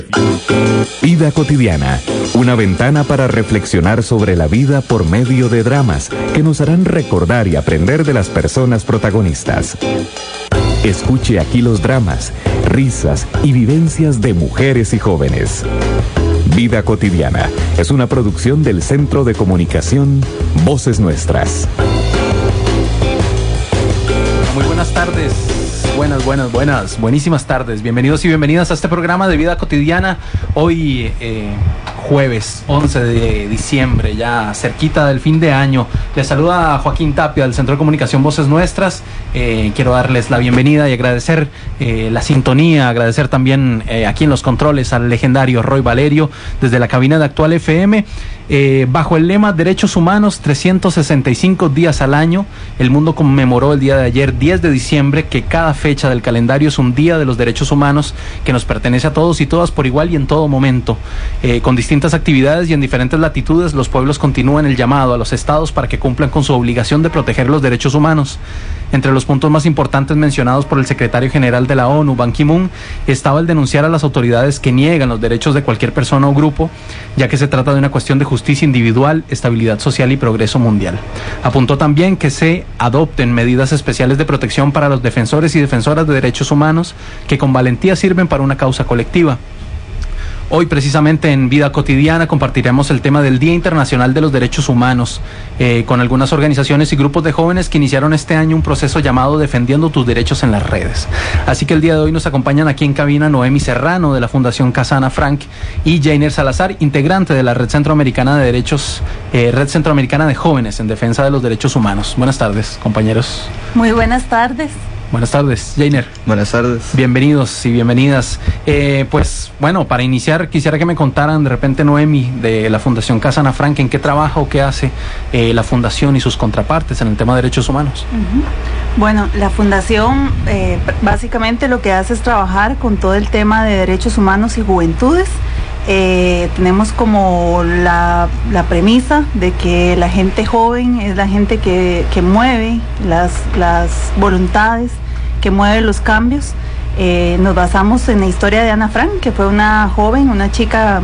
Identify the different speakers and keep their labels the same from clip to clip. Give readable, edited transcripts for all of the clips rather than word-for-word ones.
Speaker 1: Vida cotidiana, una ventana para reflexionar sobre la vida por medio de dramas que nos harán recordar y aprender de las personas protagonistas. Escuche aquí los dramas, risas y vivencias de mujeres y jóvenes. Vida cotidiana es una producción del Centro de Comunicación Voces Nuestras.
Speaker 2: Muy buenas tardes. Buenísimas tardes. Bienvenidos y bienvenidas a este programa de Vida Cotidiana. Hoy, jueves 11 de diciembre, ya cerquita del fin de año. Les saluda Joaquín Tapia del Centro de Comunicación Voces Nuestras. Quiero darles la bienvenida y agradecer la sintonía, agradecer también aquí en los controles al legendario Roy Valerio desde la cabina de Actual FM. Bajo el lema Derechos Humanos, 365 días al año, el mundo conmemoró el día de ayer, 10 de diciembre, que cada fecha del calendario es un día de los derechos humanos que nos pertenece a todos y todas por igual y en todo momento. Con distintas actividades y en diferentes latitudes, los pueblos continúan el llamado a los estados para que cumplan con su obligación de proteger los derechos humanos. Entre los puntos más importantes mencionados por el secretario general de la ONU, Ban Ki-moon, estaba el denunciar a las autoridades que niegan los derechos de cualquier persona o grupo, ya que se trata de una cuestión de justicia individual, estabilidad social y progreso mundial. Apuntó también que se adopten medidas especiales de protección para los defensores y defensoras de derechos humanos que con valentía sirven para una causa colectiva. Hoy, precisamente en Vida Cotidiana, compartiremos el tema del Día Internacional de los Derechos Humanos con algunas organizaciones y grupos de jóvenes que iniciaron este año un proceso llamado Defendiendo tus Derechos en las Redes. Así que el día de hoy nos acompañan aquí en cabina Noemi Serrano de la Fundación Casa Ana Frank y Jainer Salazar, integrante de la Red Centroamericana de Derechos, Red Centroamericana de Jóvenes en Defensa de los Derechos Humanos. Buenas tardes, compañeros.
Speaker 3: Muy buenas tardes.
Speaker 2: Buenas tardes, Jainer.
Speaker 4: Buenas tardes.
Speaker 2: Bienvenidos y bienvenidas. Pues bueno, para iniciar quisiera que me contaran de repente, Noemi, de la Fundación Casa Ana Frank, en qué trabaja o qué hace la Fundación y sus contrapartes en el tema de derechos humanos.
Speaker 3: Bueno, la Fundación básicamente lo que hace es trabajar con todo el tema de derechos humanos y juventudes. Tenemos como la premisa de que la gente joven es la gente que mueve las voluntades, que mueve los cambios. Nos basamos en la historia de Ana Frank, que fue una joven, una chica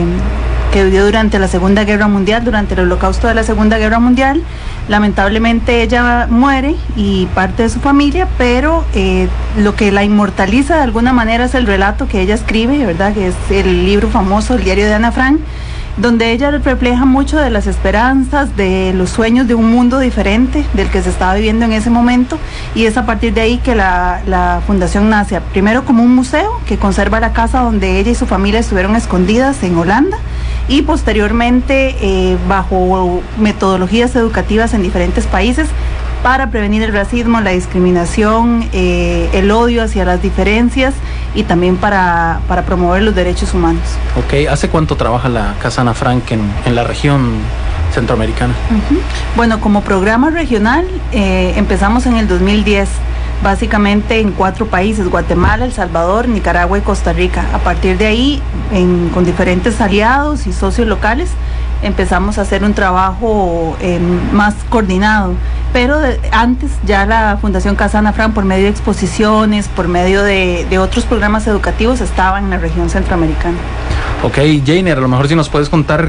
Speaker 3: que vivió durante la Segunda Guerra Mundial, durante el holocausto de la Segunda Guerra Mundial. Lamentablemente ella muere y parte de su familia, pero lo que la inmortaliza de alguna manera es el relato que ella escribe, ¿verdad? Que es el libro famoso, el diario de Ana Frank, donde ella refleja mucho de las esperanzas, de los sueños de un mundo diferente del que se estaba viviendo en ese momento, y es a partir de ahí que la fundación nace, primero como un museo que conserva la casa donde ella y su familia estuvieron escondidas en Holanda, y posteriormente bajo metodologías educativas en diferentes países para prevenir el racismo, la discriminación, el odio hacia las diferencias y también para promover los derechos humanos.
Speaker 2: Ok, ¿hace cuánto trabaja la Casa Ana Frank en la región centroamericana?
Speaker 3: Bueno, como programa regional empezamos en el 2010, básicamente en 4 países: Guatemala, El Salvador, Nicaragua y Costa Rica. A partir de ahí, con diferentes aliados y socios locales, empezamos a hacer un trabajo más coordinado. Pero antes ya la Fundación Casa Ana Frank, por medio de exposiciones, por medio de otros programas educativos, estaba en la región centroamericana. Ok,
Speaker 2: Jainer, a lo mejor si nos puedes contar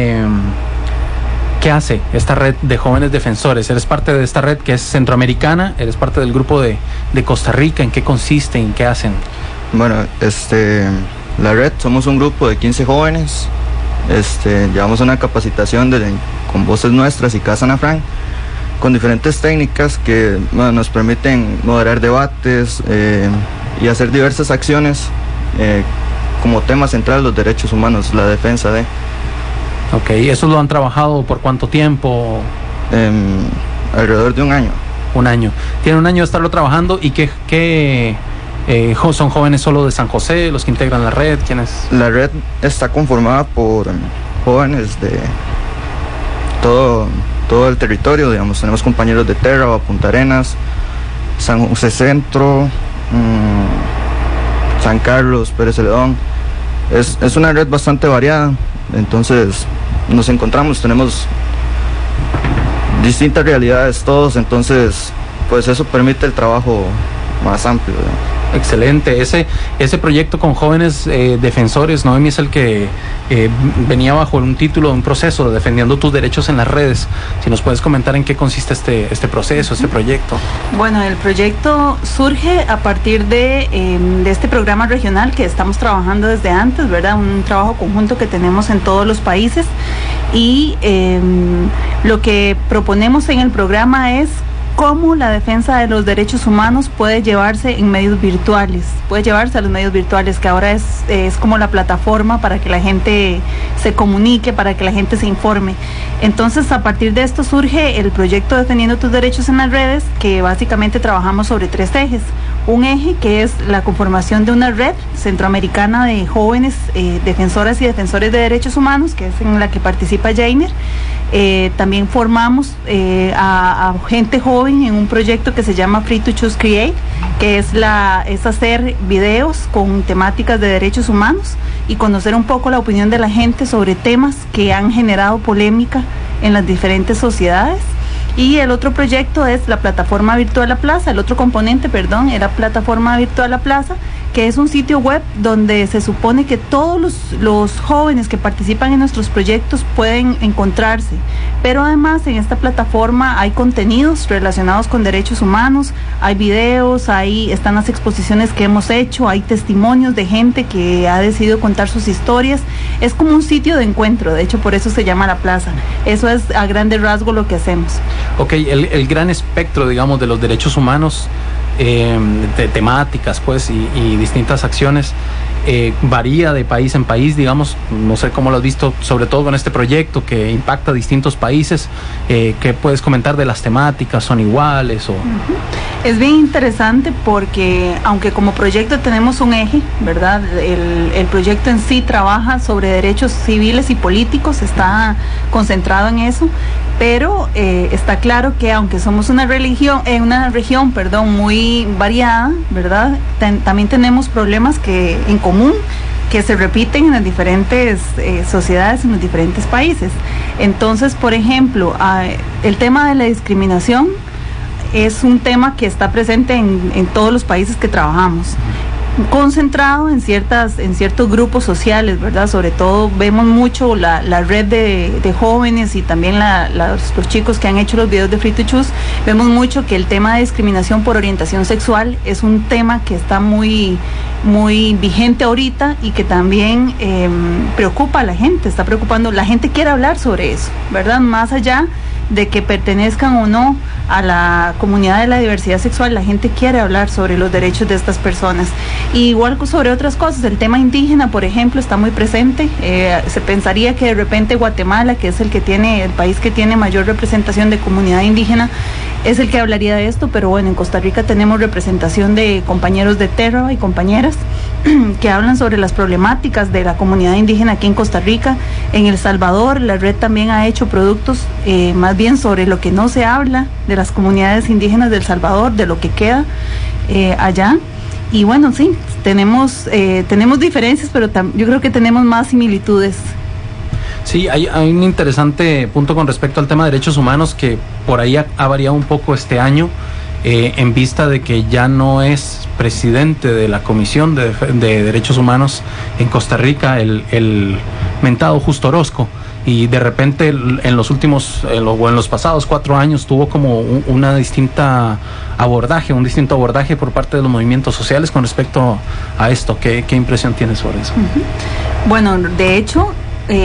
Speaker 2: qué hace esta red de jóvenes defensores. Eres parte de esta red que es centroamericana, eres parte del grupo de Costa Rica. ¿En qué consiste? ¿En qué hacen?
Speaker 4: Bueno, la red, somos un grupo de 15 jóvenes. Llevamos una capacitación con Voces Nuestras y Casa Ana Frank, con diferentes técnicas que nos permiten moderar debates y hacer diversas acciones como tema central los derechos humanos, la defensa de.
Speaker 2: Ok, ¿eso lo han trabajado por cuánto tiempo?
Speaker 4: Alrededor de un año.
Speaker 2: Un año. Tienen un año de estarlo trabajando. ¿Y qué son jóvenes solo de San José los que integran la red? ¿Quiénes?
Speaker 4: La red está conformada por jóvenes de todo el territorio, digamos. Tenemos compañeros de Terra, Punta Arenas, San José Centro, San Carlos, Pérez Celedón. Es una red bastante variada, entonces nos encontramos, tenemos distintas realidades todos, entonces pues eso permite el trabajo más amplio,
Speaker 2: Excelente. Ese proyecto con jóvenes defensores, Noemi, es el que venía bajo un título de un proceso de Defendiendo tus derechos en las redes. Si nos puedes comentar en qué consiste este proceso, este proyecto.
Speaker 3: Bueno, el proyecto surge a partir de este programa regional que estamos trabajando desde antes, ¿verdad? Un trabajo conjunto que tenemos en todos los países, y lo que proponemos en el programa es cómo la defensa de los derechos humanos puede llevarse en medios virtuales, puede llevarse a los medios virtuales, que ahora es como la plataforma para que la gente se comunique, para que la gente se informe. Entonces, a partir de esto surge el proyecto Defendiendo tus derechos en las redes, que básicamente trabajamos sobre 3 ejes. Un eje que es la conformación de una red centroamericana de jóvenes defensoras y defensores de derechos humanos, que es en la que participa Jainer. También formamos a gente joven en un proyecto que se llama Free to Choose Create, que es hacer videos con temáticas de derechos humanos y conocer un poco la opinión de la gente sobre temas que han generado polémica en las diferentes sociedades. Y el otro proyecto es la plataforma Virtual La Plaza, el otro componente, perdón, era plataforma Virtual La Plaza, que es un sitio web donde se supone que todos los jóvenes que participan en nuestros proyectos pueden encontrarse. Pero además en esta plataforma hay contenidos relacionados con derechos humanos, hay videos, están las exposiciones que hemos hecho, hay testimonios de gente que ha decidido contar sus historias. Es como un sitio de encuentro, de hecho por eso se llama La Plaza. Eso es a grandes rasgos lo que hacemos.
Speaker 2: Ok, el gran espectro, digamos, de los derechos humanos, de temáticas, pues, y distintas acciones, varía de país en país, digamos. No sé cómo lo has visto, sobre todo con este proyecto que impacta a distintos países. ¿Qué puedes comentar de las temáticas? ¿Son iguales o...?
Speaker 3: Es bien interesante porque, aunque como proyecto tenemos un eje, ¿verdad? El proyecto en sí trabaja sobre derechos civiles y políticos, está concentrado en eso, pero está claro que aunque somos una región muy variada, ¿verdad? También tenemos problemas en común que se repiten en las diferentes sociedades, en los diferentes países. Entonces, por ejemplo, el tema de la discriminación es un tema que está presente en todos los países que trabajamos, concentrado en ciertos grupos sociales, ¿verdad? Sobre todo vemos mucho la red de jóvenes y también los chicos que han hecho los videos de Free to Choose. Vemos mucho que el tema de discriminación por orientación sexual es un tema que está muy, muy vigente ahorita y que también preocupa a la gente, está preocupando, la gente quiere hablar sobre eso, ¿verdad? Más allá de que pertenezcan o no a la comunidad de la diversidad sexual, la gente quiere hablar sobre los derechos de estas personas. Y igual sobre otras cosas, el tema indígena, por ejemplo, está muy presente. Se pensaría que de repente Guatemala, que es el país que tiene mayor representación de comunidad indígena, es el que hablaría de esto, pero bueno, en Costa Rica tenemos representación de compañeros de Terra y compañeras que hablan sobre las problemáticas de la comunidad indígena aquí en Costa Rica. En El Salvador, la red también ha hecho productos más bien sobre lo que no se habla de las comunidades indígenas de El Salvador, de lo que queda allá. Y bueno, sí, tenemos diferencias, pero yo creo que tenemos más similitudes.
Speaker 2: Sí, hay un interesante punto con respecto al tema de derechos humanos que por ahí ha variado un poco este año, en vista de que ya no es presidente de la Comisión de Derechos Humanos en Costa Rica el mentado Justo Orozco, y de repente en los pasados 4 años tuvo como un distinto abordaje por parte de los movimientos sociales con respecto a esto. ¿Qué impresión tienes sobre eso?
Speaker 3: Bueno, de hecho,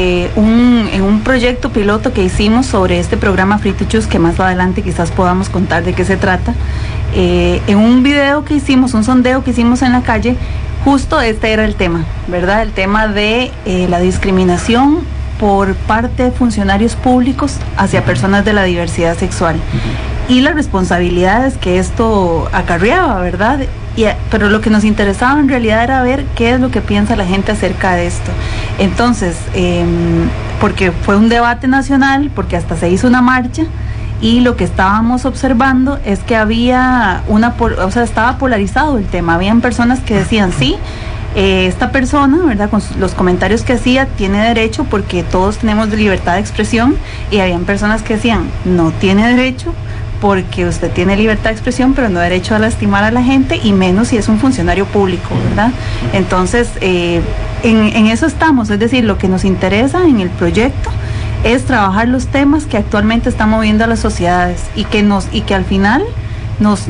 Speaker 3: en un proyecto piloto que hicimos sobre este programa Free to Choose, que más adelante quizás podamos contar de qué se trata, en un video que hicimos, un sondeo que hicimos en la calle, justo este era el tema, ¿verdad? El tema de la discriminación por parte de funcionarios públicos hacia personas de la diversidad sexual y las responsabilidades que esto acarreaba, ¿verdad? Pero lo que nos interesaba en realidad era ver qué es lo que piensa la gente acerca de esto. Entonces, porque fue un debate nacional, porque hasta se hizo una marcha, y lo que estábamos observando es que había estaba polarizado el tema. Habían personas que decían sí, esta persona, ¿verdad?, con los comentarios que hacía, tiene derecho porque todos tenemos libertad de expresión, y habían personas que decían no tiene derecho porque usted tiene libertad de expresión, pero no derecho a lastimar a la gente, y menos si es un funcionario público, ¿verdad? Entonces, en eso estamos, es decir, lo que nos interesa en el proyecto es trabajar los temas que actualmente están moviendo a las sociedades y que al final nos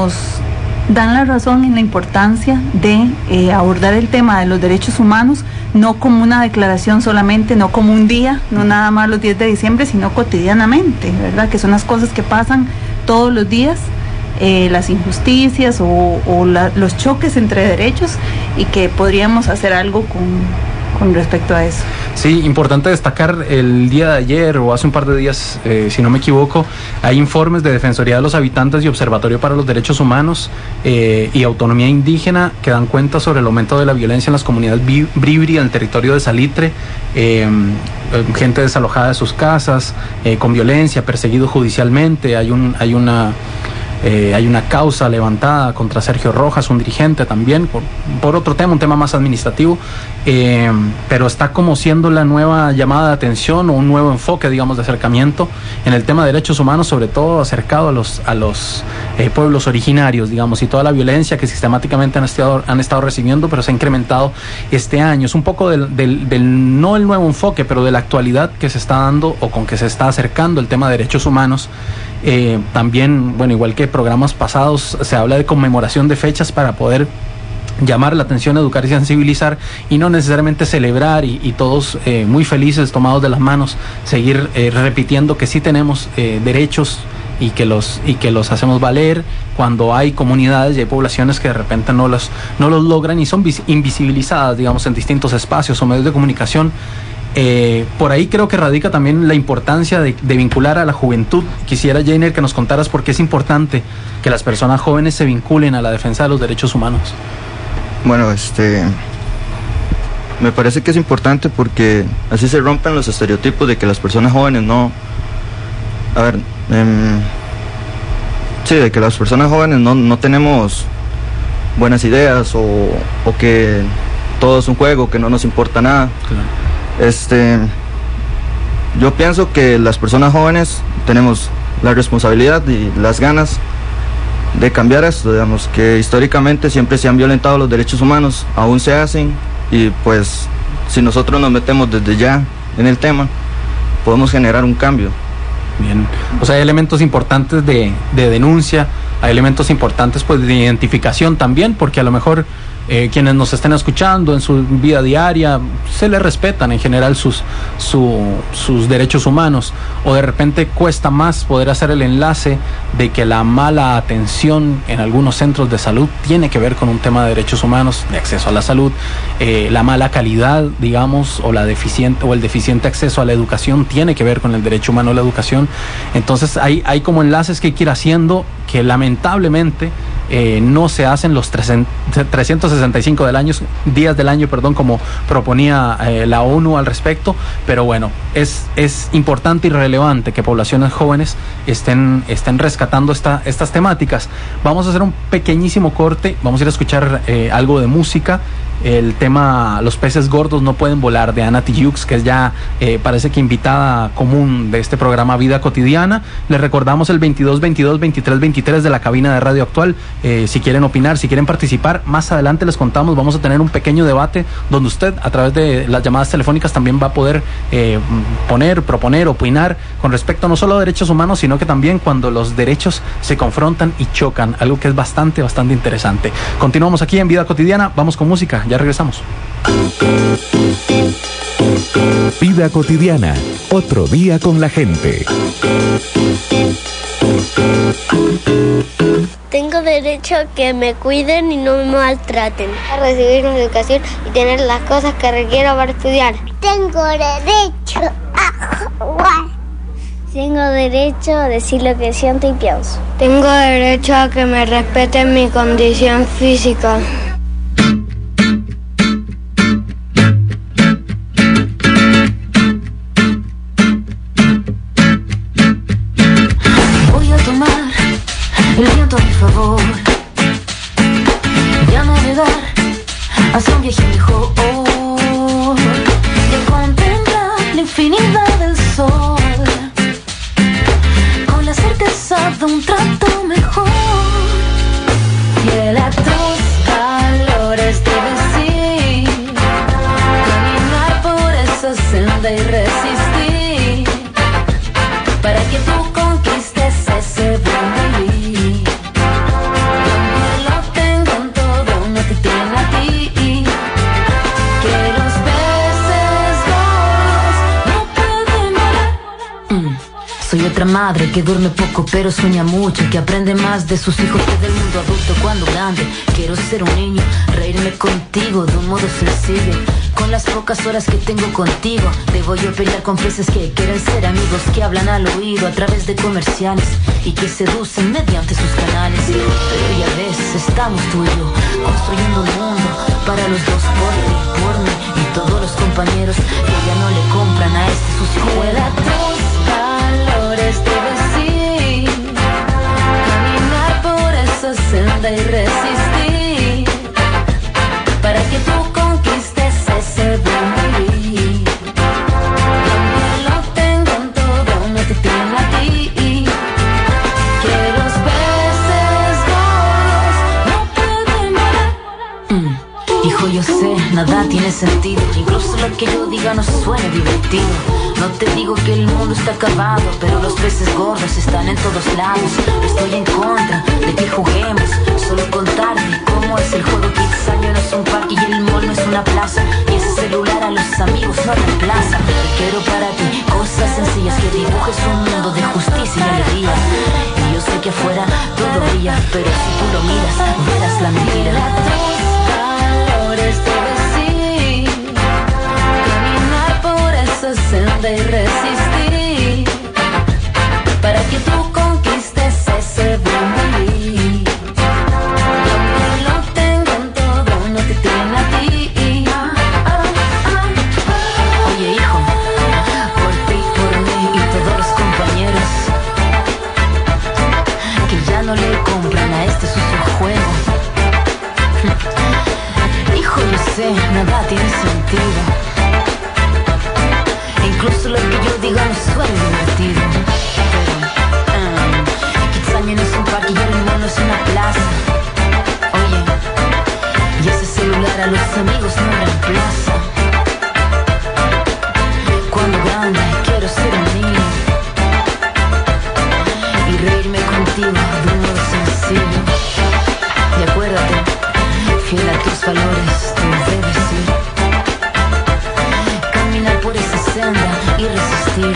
Speaker 3: dan la razón en la importancia de abordar el tema de los derechos humanos, no como una declaración solamente, no como un día, no nada más los 10 de diciembre, sino cotidianamente, ¿verdad? Que son las cosas que pasan todos los días, las injusticias o los choques entre derechos, y que podríamos hacer algo con respecto a eso.
Speaker 2: Sí, importante destacar, el día de ayer o hace un par de días, si no me equivoco, hay informes de Defensoría de los Habitantes y Observatorio para los Derechos Humanos y Autonomía Indígena que dan cuenta sobre el aumento de la violencia en las comunidades bribri en el territorio de Salitre, gente desalojada de sus casas, con violencia, perseguidos judicialmente. Hay una causa levantada contra Sergio Rojas, un dirigente también, por otro tema, un tema más administrativo, pero está como siendo la nueva llamada de atención o un nuevo enfoque, digamos, de acercamiento en el tema de derechos humanos, sobre todo acercado a los pueblos originarios, digamos, y toda la violencia que sistemáticamente han estado recibiendo, pero se ha incrementado este año. Es un poco del no el nuevo enfoque, pero de la actualidad que se está dando o con que se está acercando el tema de derechos humanos. También, bueno, igual que programas pasados, se habla de conmemoración de fechas para poder llamar la atención, educar y sensibilizar, y no necesariamente celebrar y todos muy felices, tomados de las manos, seguir repitiendo que sí tenemos derechos y que los hacemos valer, cuando hay comunidades y hay poblaciones que de repente no los logran y son invisibilizadas, digamos, en distintos espacios o medios de comunicación. Por ahí creo que radica también la importancia de vincular a la juventud. Quisiera, Jainer, que nos contaras por qué es importante que las personas jóvenes se vinculen a la defensa de los derechos humanos.
Speaker 4: Bueno, me parece que es importante porque así se rompen los estereotipos de que las personas jóvenes de que las personas jóvenes no tenemos buenas ideas o que todo es un juego, que no nos importa nada. Claro. Yo pienso que las personas jóvenes tenemos la responsabilidad y las ganas de cambiar esto, digamos, que históricamente siempre se han violentado los derechos humanos, aún se hacen, y pues si nosotros nos metemos desde ya en el tema, podemos generar un cambio.
Speaker 2: Bien, o sea, hay elementos importantes de denuncia, hay elementos importantes pues de identificación también, porque a lo mejor quienes nos estén escuchando en su vida diaria se les respetan en general sus derechos humanos, o de repente cuesta más poder hacer el enlace de que la mala atención en algunos centros de salud tiene que ver con un tema de derechos humanos, de acceso a la salud, la mala calidad, digamos, o el deficiente acceso a la educación tiene que ver con el derecho humano a la educación. Entonces hay como enlaces que hay que ir haciendo que lamentablemente no se hacen los 365 días del año, como proponía la ONU al respecto, pero bueno, es importante y relevante que poblaciones jóvenes estén rescatando estas temáticas. Vamos a hacer un pequeñísimo corte, vamos a ir a escuchar algo de música. El tema Los peces gordos no pueden volar, de Ana Tijoux, que es ya parece que invitada común de este programa Vida Cotidiana. Les recordamos el 22-22-23-23 de la cabina de Radio Actual. Si quieren opinar, si quieren participar, más adelante les contamos, vamos a tener un pequeño debate donde usted a través de las llamadas telefónicas también va a poder proponer, opinar con respecto no solo a derechos humanos, sino que también cuando los derechos se confrontan y chocan, algo que es bastante interesante. Continuamos aquí en Vida Cotidiana, vamos con música. Ya regresamos.
Speaker 1: Vida Cotidiana, otro día con la gente.
Speaker 5: Tengo derecho a que me cuiden y no me maltraten, a recibir una educación y tener las cosas que requiero para estudiar. Tengo derecho a jugar. Tengo derecho a decir lo que siento y pienso. Tengo derecho a que me respeten mi condición física.
Speaker 6: El viento a mi favor, ya navegar hacia un viaje mejor, y contemplar la infinidad del sol, con la certeza de un senda y resistí para que tú conquistes ese buen vivir. Donde lo tengan todo, no te tienen a ti. Que los peces gordos no pueden volar. Soy otra madre que duerme poco pero sueña mucho, que aprende más de sus hijos que del mundo adulto cuando grande. Quiero ser un niño, reírme contigo de un modo sencillo. Con las pocas horas que tengo contigo, debo yo pelear con peces que quieren ser amigos, que hablan al oído a través de comerciales y que seducen mediante sus canales. Pero ya ves, estamos tú y yo construyendo un mundo para los dos, por ti, por mí y todos los compañeros que ya no le compran a este sucio juego. Tus valores debes ir, caminar por esa senda y resistir para que tú conquistes ese buen vivir. Donde lo tengan todo, no te tienen a ti. Que los peces gordos no pueden volar. Hijo, yo sé, nada tiene sentido, incluso lo que yo diga no suena divertido. No te digo que el mundo está acabado, pero los peces gordos están en todos lados. Estoy en contra de que juguemos, solo contarte cómo es el juego. Kidsaño no es un parque y el mall no es una plaza, y ese celular a los amigos no reemplaza. Quiero para ti cosas sencillas, que dibujes un mundo de justicia y alegría. Y yo sé que afuera todo brilla, pero si tú lo miras, verás la mentira. Tus valores debes ir, caminar por esa senda y resistir para que tú conquistes ese buen vivir. Donde lo tengan todo, no te tienen a ti. Oye, hijo, por ti, por mí y todos los compañeros que ya no le compran a este sucio juego. Hijo, yo sé, nada tiene sentido, incluso lo que yo diga no suena divertido. Pero Kidsaño no es un parque y el mundo es una plaza. Oye, y ese celular a los amigos no reemplaza. Cuando grande quiero ser un niño y reírme contigo de un modo sencillo. Y acuérdate, fiel a tus valores, tú debes ir, caminar por esa senda y resistir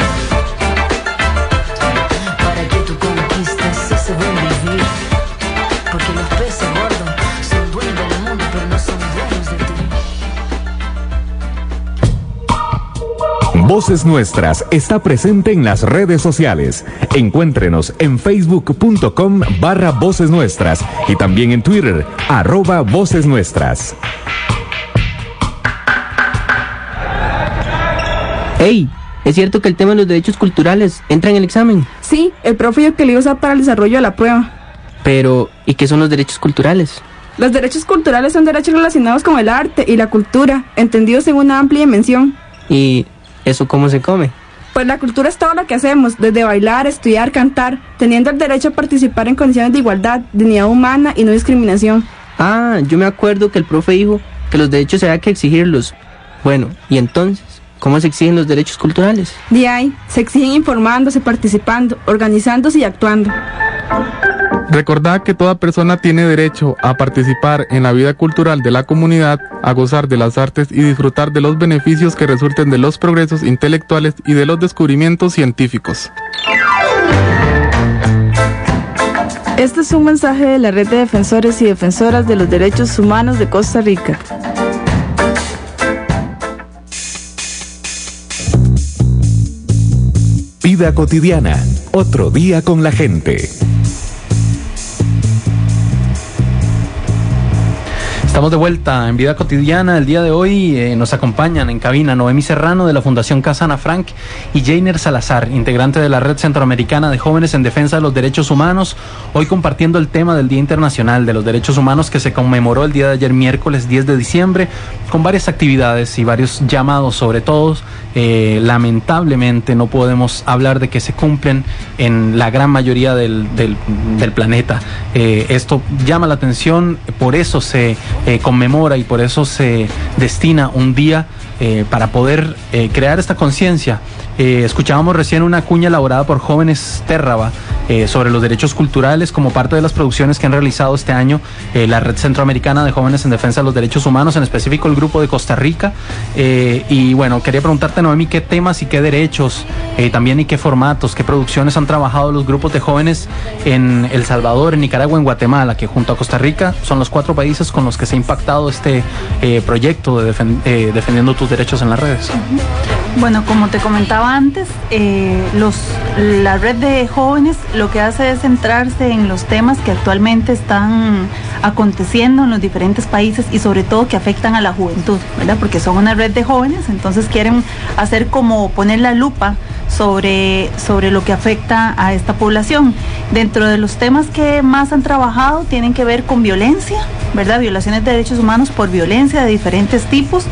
Speaker 6: para que tú conquistes ese buen vivir. Porque los peces gordos son dueños del mundo, pero no son dueños de ti.
Speaker 1: Voces Nuestras está presente en las redes sociales. Encuéntrenos en facebook.com/Voces Nuestras y también en Twitter @Voces Nuestras.
Speaker 7: Hey, ¿es cierto que el tema de los derechos culturales entra en el examen?
Speaker 8: Sí, el profe dijo que lo iba a usar para el desarrollo de la prueba.
Speaker 7: Pero, ¿y qué son los derechos culturales?
Speaker 8: Los derechos culturales son derechos relacionados con el arte y la cultura, entendidos en una amplia dimensión.
Speaker 7: ¿Y eso cómo se come?
Speaker 8: Pues la cultura es todo lo que hacemos, desde bailar, estudiar, cantar, teniendo el derecho a participar en condiciones de igualdad, dignidad humana y no discriminación.
Speaker 7: Ah, yo me acuerdo que el profe dijo que los derechos había que exigirlos. Bueno, ¿y entonces cómo se exigen los derechos culturales?
Speaker 8: De ahí, se exigen informándose, participando, organizándose y actuando.
Speaker 9: Recordad que toda persona tiene derecho a participar en la vida cultural de la comunidad, a gozar de las artes y disfrutar de los beneficios que resulten de los progresos intelectuales y de los descubrimientos científicos.
Speaker 8: Este es un mensaje de la Red de Defensores y Defensoras de los Derechos Humanos de Costa Rica.
Speaker 1: Vida cotidiana, otro día con la gente.
Speaker 2: Estamos de vuelta en Vida Cotidiana. El día de hoy nos acompañan en cabina Noemí Serrano de la Fundación Casa Ana Frank y Jainer Salazar, integrante de la Red Centroamericana de Jóvenes en Defensa de los Derechos Humanos, hoy compartiendo el tema del Día Internacional de los Derechos Humanos que se conmemoró el día de ayer, miércoles 10 de diciembre, con varias actividades y varios llamados, sobre todo. Lamentablemente no podemos hablar de que se cumplen en la gran mayoría del planeta. Esto llama la atención, por eso se conmemora y por eso se destina un día para poder crear esta conciencia. Escuchábamos recién una cuña elaborada por Jóvenes Térraba sobre los derechos culturales como parte de las producciones que han realizado este año la Red Centroamericana de Jóvenes en Defensa de los Derechos Humanos, en específico el grupo de Costa Rica. Y bueno, quería preguntarte, Noemi, qué temas y qué derechos, también y qué formatos, qué producciones han trabajado los grupos de jóvenes en El Salvador, en Nicaragua, en Guatemala, que junto a Costa Rica son los 4 países con los que se ha impactado este proyecto de defendiendo tus derechos en las redes.
Speaker 3: Bueno, como te comentaba antes, la red de jóvenes lo que hace es centrarse en los temas que actualmente están aconteciendo en los diferentes países y sobre todo que afectan a la juventud, ¿verdad? Porque son una red de jóvenes, entonces quieren hacer como poner la lupa sobre lo que afecta a esta población. Dentro de los temas que más han trabajado tienen que ver con violencia, ¿verdad? Violaciones de derechos humanos por violencia de diferentes tipos,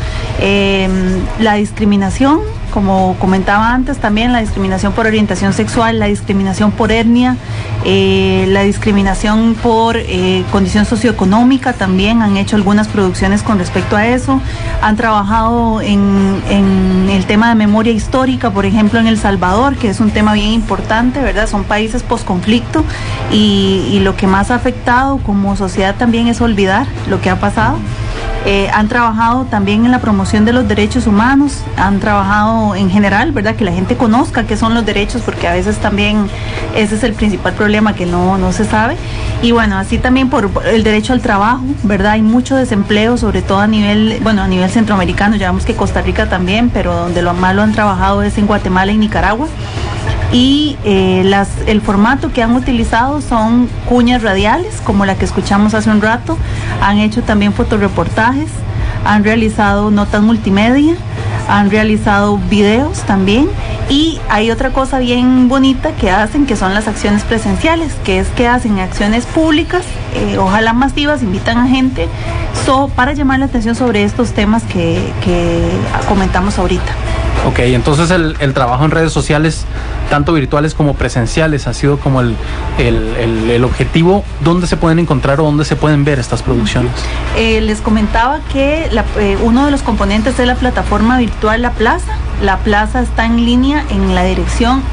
Speaker 3: la discriminación, como comentaba antes también, la discriminación por orientación sexual, la discriminación por etnia, la discriminación por condición socioeconómica, también han hecho algunas producciones con respecto a eso. Han trabajado en el tema de memoria histórica, por ejemplo en El Salvador, que es un tema bien importante, ¿verdad? Son países posconflicto y lo que más ha afectado como sociedad también es olvidar lo que ha pasado. Han trabajado también en la promoción de los derechos humanos, han trabajado en general, ¿verdad? Que la gente conozca qué son los derechos, porque a veces también ese es el principal problema, que no se sabe. Y bueno, así también por el derecho al trabajo, ¿verdad? Hay mucho desempleo, sobre todo a nivel centroamericano, ya vemos que Costa Rica también, pero donde lo más lo han trabajado es en Guatemala y Nicaragua. Y el formato que han utilizado son cuñas radiales, como la que escuchamos hace un rato. Han hecho también fotoreportajes, han realizado notas multimedia, han realizado videos también. Y hay otra cosa bien bonita que hacen, que son las acciones presenciales, que es que hacen acciones públicas, ojalá masivas, invitan a gente para llamar la atención sobre estos temas que comentamos ahorita.
Speaker 2: Ok, entonces el trabajo en redes sociales, tanto virtuales como presenciales, ha sido como el objetivo. ¿Dónde se pueden encontrar o dónde se pueden ver estas producciones?
Speaker 3: Les comentaba que uno de los componentes es la plataforma virtual La Plaza. La Plaza está en línea en la dirección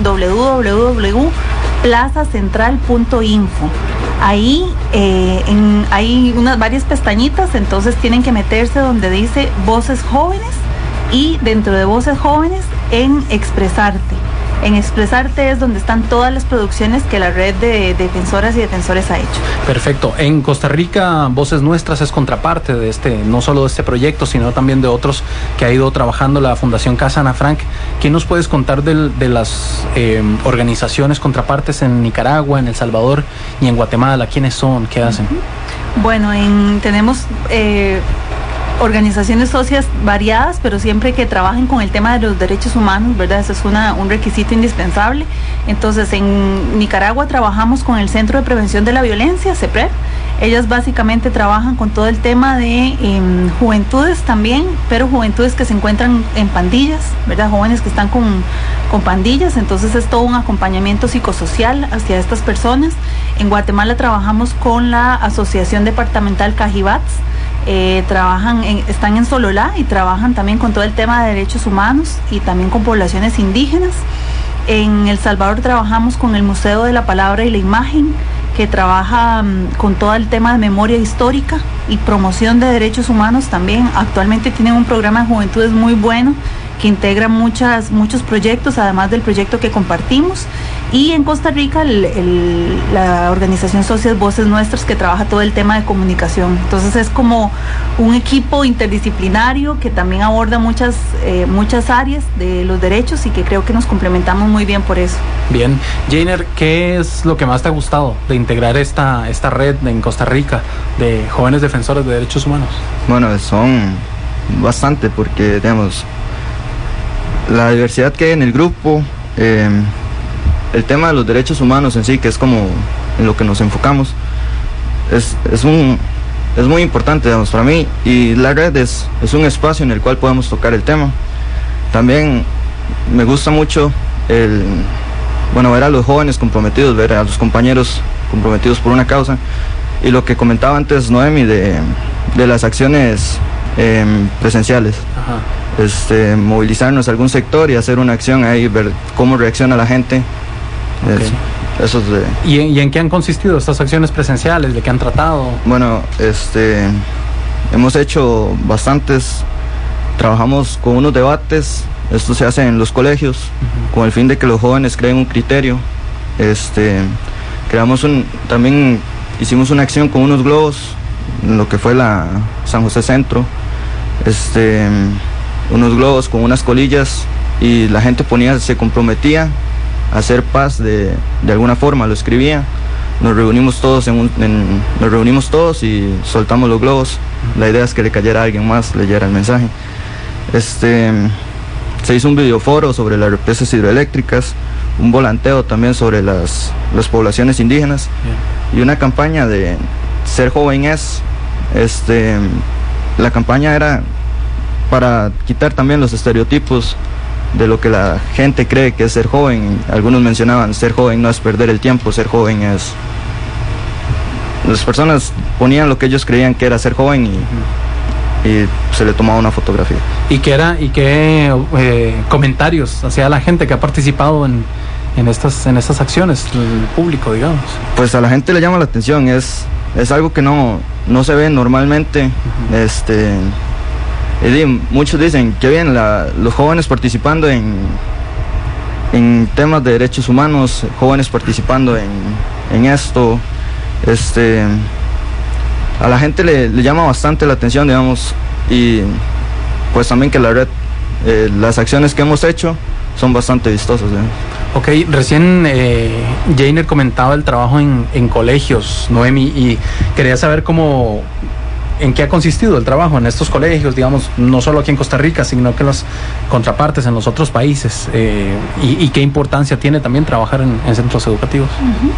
Speaker 3: www.plazacentral.info. Ahí hay varias pestañitas, entonces tienen que meterse donde dice Voces Jóvenes, y dentro de Voces Jóvenes en Expresarte. En Expresarte es donde están todas las producciones que la red de defensoras y defensores ha hecho. Perfecto. En Costa Rica, Voces Nuestras es contraparte de no solo de este proyecto, sino también de otros que ha ido trabajando la Fundación Casa Ana Frank. ¿Qué nos puedes contar de las organizaciones contrapartes en Nicaragua, en El Salvador y en Guatemala? ¿Quiénes son? ¿Qué hacen? Bueno, tenemos organizaciones socias variadas, pero siempre que trabajen con el tema de los derechos humanos, ¿verdad? Eso es un requisito indispensable. Entonces, en Nicaragua trabajamos con el Centro de Prevención de la Violencia, CEPREV. Ellas básicamente trabajan con todo el tema de juventudes también, pero juventudes que se encuentran en pandillas, ¿verdad? Jóvenes que están con pandillas, entonces es todo un acompañamiento psicosocial hacia estas personas. En Guatemala trabajamos con la Asociación Departamental Cajibats. Están en Sololá y trabajan también con todo el tema de derechos humanos y también con poblaciones indígenas. En El Salvador trabajamos con el Museo de la Palabra y la Imagen, que trabaja con todo el tema de memoria histórica y promoción de derechos humanos también. Actualmente tienen un programa de juventudes muy bueno que integra muchos proyectos, además del proyecto que compartimos. Y en Costa Rica, la organización Socias Voces Nuestras, que trabaja todo el tema de comunicación. Entonces es como un equipo interdisciplinario que también aborda muchas áreas de los derechos y que creo que nos complementamos muy bien por eso. Bien. Jainer, ¿qué es lo que más te ha gustado de integrar esta red en Costa Rica de jóvenes defensores de derechos humanos?
Speaker 4: Bueno, son bastante, porque digamos, la diversidad que hay en el grupo, el tema de los derechos humanos en sí, que es como en lo que nos enfocamos, es muy importante, digamos, para mí, y la red es un espacio en el cual podemos tocar el tema. También me gusta mucho ver a los jóvenes comprometidos, ver a los compañeros comprometidos por una causa, y lo que comentaba antes Noemi de las acciones presenciales. Ajá. movilizarnos a algún sector y hacer una acción ahí, ver cómo reacciona la gente.
Speaker 2: Okay.
Speaker 4: Eso es de...
Speaker 2: ¿Y en qué han consistido estas acciones presenciales? ¿De qué han tratado?
Speaker 4: Bueno, hemos hecho bastantes, trabajamos con unos debates, esto se hace en los colegios, con el fin de que los jóvenes creen un criterio. También hicimos una acción con unos globos, en lo que fue la San José Centro, unos globos con unas colillas, y la gente se comprometía a hacer paz de alguna forma, lo escribía. Nos reunimos todos y soltamos los globos. La idea es que le cayera a alguien más, leyera el mensaje. Se hizo un videoforo sobre las represas hidroeléctricas, un volanteo también sobre las poblaciones indígenas, y una campaña de Ser Joven Es. La campaña era para quitar también los estereotipos de lo que la gente cree que es ser joven. Algunos mencionaban, ser joven no es perder el tiempo, ser joven es... Las personas ponían lo que ellos creían que era ser joven y se le tomaba una fotografía.
Speaker 2: ¿Y qué comentarios hacía la gente que ha participado en estas acciones, el público, digamos?
Speaker 4: Pues a la gente le llama la atención, es algo que no se ve normalmente. Muchos dicen que bien los jóvenes participando en temas de derechos humanos, jóvenes participando en esto. A la gente le llama bastante la atención, digamos, y pues también que la red, las acciones que hemos hecho son bastante vistosas, digamos.
Speaker 2: Ok, recién Jainer comentaba el trabajo en colegios, Noemi, y quería saber en qué ha consistido el trabajo en estos colegios, digamos, no solo aquí en Costa Rica, sino que las contrapartes en los otros países, y qué importancia tiene también trabajar en centros educativos.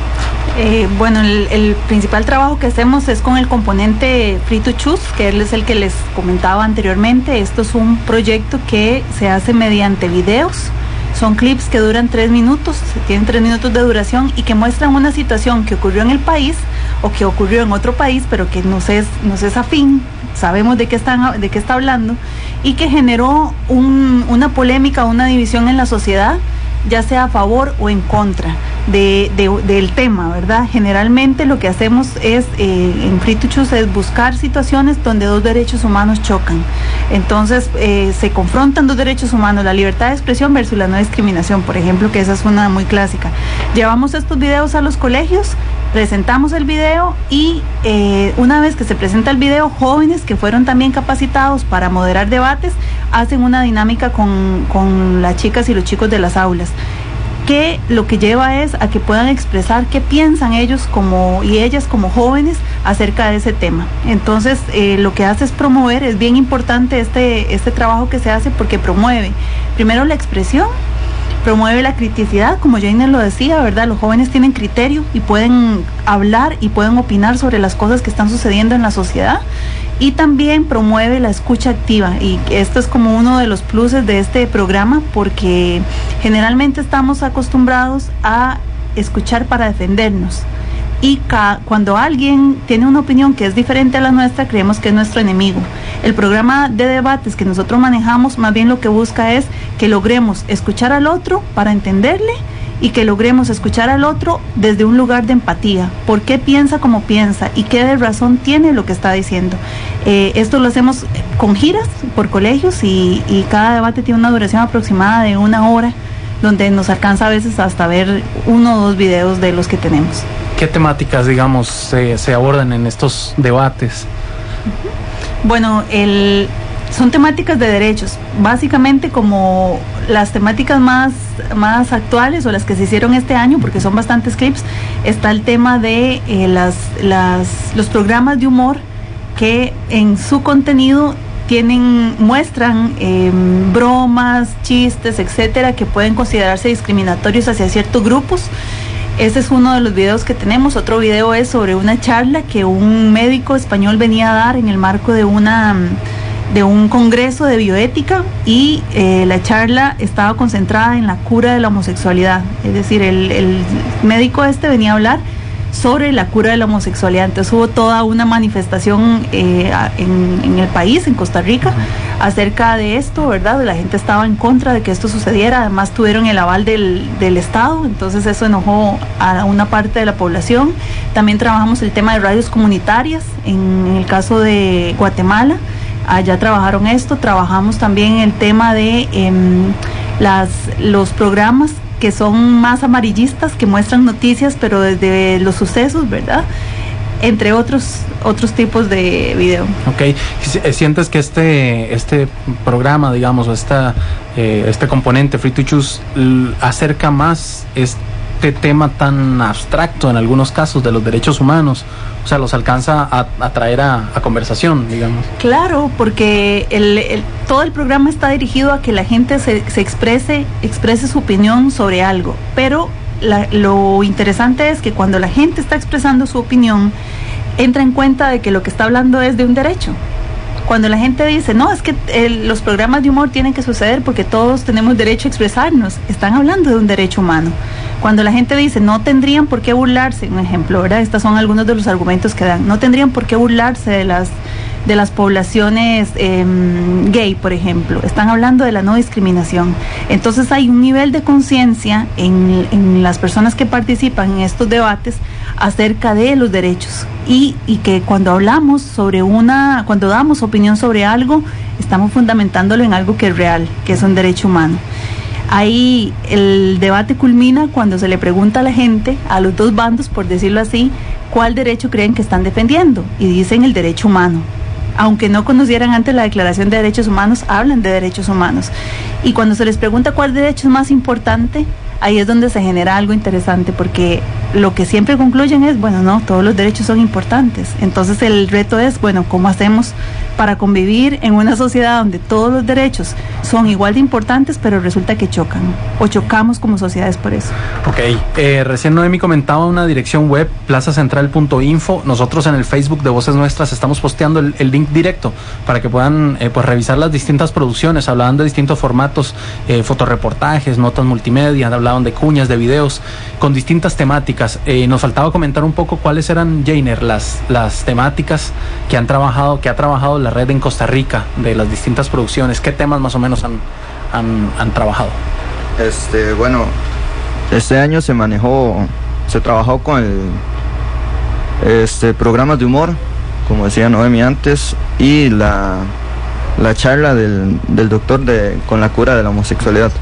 Speaker 3: Bueno, el principal trabajo que hacemos es con el componente Free to Choose, que es el que les comentaba anteriormente. Esto es un proyecto que se hace mediante videos. Son clips que duran 3 minutos, tienen 3 minutos de duración, y que muestran una situación que ocurrió en el país o que ocurrió en otro país, pero que nos es afín, sabemos de qué está hablando, y que generó una polémica, una división en la sociedad, ya sea a favor o en contra del tema, ¿verdad? Generalmente lo que hacemos es, en Free to Choose, es buscar situaciones donde dos derechos humanos chocan. Entonces se confrontan dos derechos humanos, la libertad de expresión versus la no discriminación, por ejemplo, que esa es una muy clásica. Llevamos estos videos a los colegios, presentamos el video, y una vez que se presenta el video, jóvenes que fueron también capacitados para moderar debates hacen una dinámica con las chicas y los chicos de las aulas, que lo que lleva es a que puedan expresar qué piensan ellos y ellas como jóvenes acerca de ese tema. Entonces lo que hace es promover, es bien importante este trabajo que se hace, porque promueve primero la expresión, promueve la criticidad, como Jainer lo decía, ¿verdad? Los jóvenes tienen criterio y pueden hablar y pueden opinar sobre las cosas que están sucediendo en la sociedad, y también promueve la escucha activa, y esto es como uno de los pluses de este programa, porque generalmente estamos acostumbrados a escuchar para defendernos, y cuando alguien tiene una opinión que es diferente a la nuestra, creemos que es nuestro enemigo. El programa de debates que nosotros manejamos más bien lo que busca es que logremos escuchar al otro para entenderle, y que logremos escuchar al otro desde un lugar de empatía, por qué piensa como piensa y qué de razón tiene lo que está diciendo. Esto lo hacemos con giras por colegios, y cada debate tiene una duración aproximada de 1 hora, donde nos alcanza a veces hasta ver 1 o 2 videos de los que tenemos.
Speaker 2: ¿Qué temáticas, digamos, se abordan en estos debates?
Speaker 3: Bueno, son temáticas de derechos, básicamente como las temáticas más actuales o las que se hicieron este año, porque son bastantes clips. Está el tema de los programas de humor, que en su contenido muestran bromas, chistes, etcétera, que pueden considerarse discriminatorios hacia ciertos grupos. Ese es uno de los videos que tenemos. Otro video es sobre una charla que un médico español venía a dar en el marco de un congreso de bioética, y la charla estaba concentrada en la cura de la homosexualidad. Es decir, el médico venía a hablar sobre la cura de la homosexualidad. Entonces hubo toda una manifestación en el país, en Costa Rica, acerca de esto, ¿verdad? La gente estaba en contra de que esto sucediera, además tuvieron el aval del Estado, entonces eso enojó a una parte de la población. También trabajamos el tema de radios comunitarias, en el caso de Guatemala, allá trabajaron esto. Trabajamos también el tema de los programas que son más amarillistas, que muestran noticias, pero desde los sucesos, ¿verdad? Entre otros tipos de video.
Speaker 2: Ok, ¿sientes que este programa, digamos, o este componente Free to Choose acerca más este tema tan abstracto en algunos casos de los derechos humanos? O sea, los alcanza a traer a conversación, digamos.
Speaker 3: Claro, porque todo el programa está dirigido a que la gente se exprese su opinión sobre algo, pero lo interesante es que cuando la gente está expresando su opinión, entra en cuenta de que lo que está hablando es de un derecho. Cuando la gente dice, no, es que los programas de humor tienen que suceder porque todos tenemos derecho a expresarnos, están hablando de un derecho humano. Cuando la gente dice, no tendrían por qué burlarse, un ejemplo, ¿verdad? Estos son algunos de los argumentos que dan. No tendrían por qué burlarse de las poblaciones gay, por ejemplo. Están hablando de la no discriminación. Entonces hay un nivel de conciencia en las personas que participan en estos debates acerca de los derechos y que cuando hablamos cuando damos opinión sobre algo, estamos fundamentándolo en algo que es real, que es un derecho humano. Ahí el debate culmina cuando se le pregunta a la gente, a los dos bandos, por decirlo así, cuál derecho creen que están defendiendo, y dicen el derecho humano. Aunque no conocieran antes la Declaración de Derechos Humanos, hablan de derechos humanos. Y cuando se les pregunta cuál derecho es más importante, ahí es donde se genera algo interesante, porque lo que siempre concluyen es, bueno, no, todos los derechos son importantes. Entonces el reto es, bueno, ¿cómo hacemos para convivir en una sociedad donde todos los derechos son igual de importantes, pero resulta que chocan, o chocamos como sociedades por eso?
Speaker 2: Ok, recién Noemi comentaba una dirección web, plazacentral.info. Nosotros en el Facebook de Voces Nuestras estamos posteando el link directo para que puedan pues revisar las distintas producciones. Hablaban de distintos formatos, fotoreportajes, notas multimedia, hablaban de cuñas, de videos, con distintas temáticas. Nos faltaba comentar un poco cuáles eran, Jainer, las temáticas que ha trabajado la red en Costa Rica, de las distintas producciones. ¿Qué temas más o menos han trabajado?
Speaker 4: Bueno, este año se trabajó con programas de humor, como decía Noemi antes, y la charla del doctor con la cura de la homosexualidad.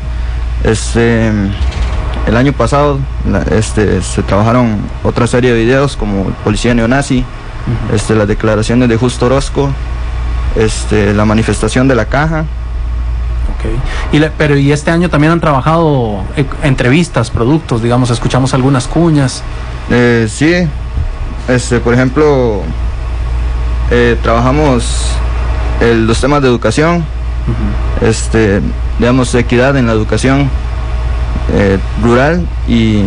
Speaker 4: El año pasado se trabajaron otra serie de videos como Policía Neonazi, las declaraciones de Justo Orozco, la manifestación de la caja.
Speaker 2: Okay. Pero este año también han trabajado entrevistas, productos, digamos, escuchamos algunas cuñas.
Speaker 4: Sí, por ejemplo, trabajamos los temas de educación, digamos, equidad en la educación rural y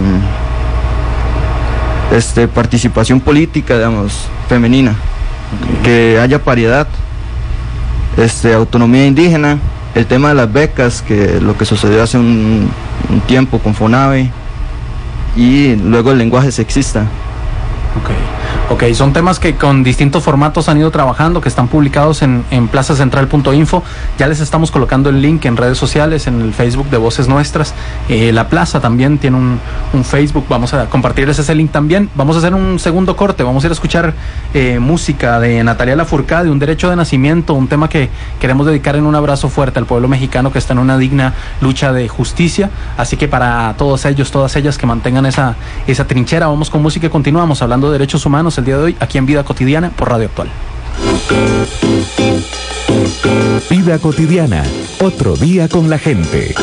Speaker 4: participación política, digamos, femenina, que haya paridad, autonomía indígena, el tema de las becas, que lo que sucedió hace un tiempo con FONAVE, y luego el lenguaje sexista.
Speaker 2: Ok, son temas que con distintos formatos han ido trabajando, que están publicados en plazacentral.info. Ya les estamos colocando el link en redes sociales, en el Facebook de Voces Nuestras. La Plaza también tiene un Facebook, vamos a compartirles ese link también. Vamos a hacer un segundo corte, vamos a ir a escuchar música de Natalia Lafourcade, un derecho de nacimiento, un tema que queremos dedicar en un abrazo fuerte al pueblo mexicano que está en una digna lucha de justicia. Así que para todos ellos, todas ellas que mantengan esa trinchera, vamos con música y continuamos hablando de derechos humanos el día de hoy aquí en Vida Cotidiana por Radio Actual.
Speaker 1: Vida Cotidiana, otro día con la gente.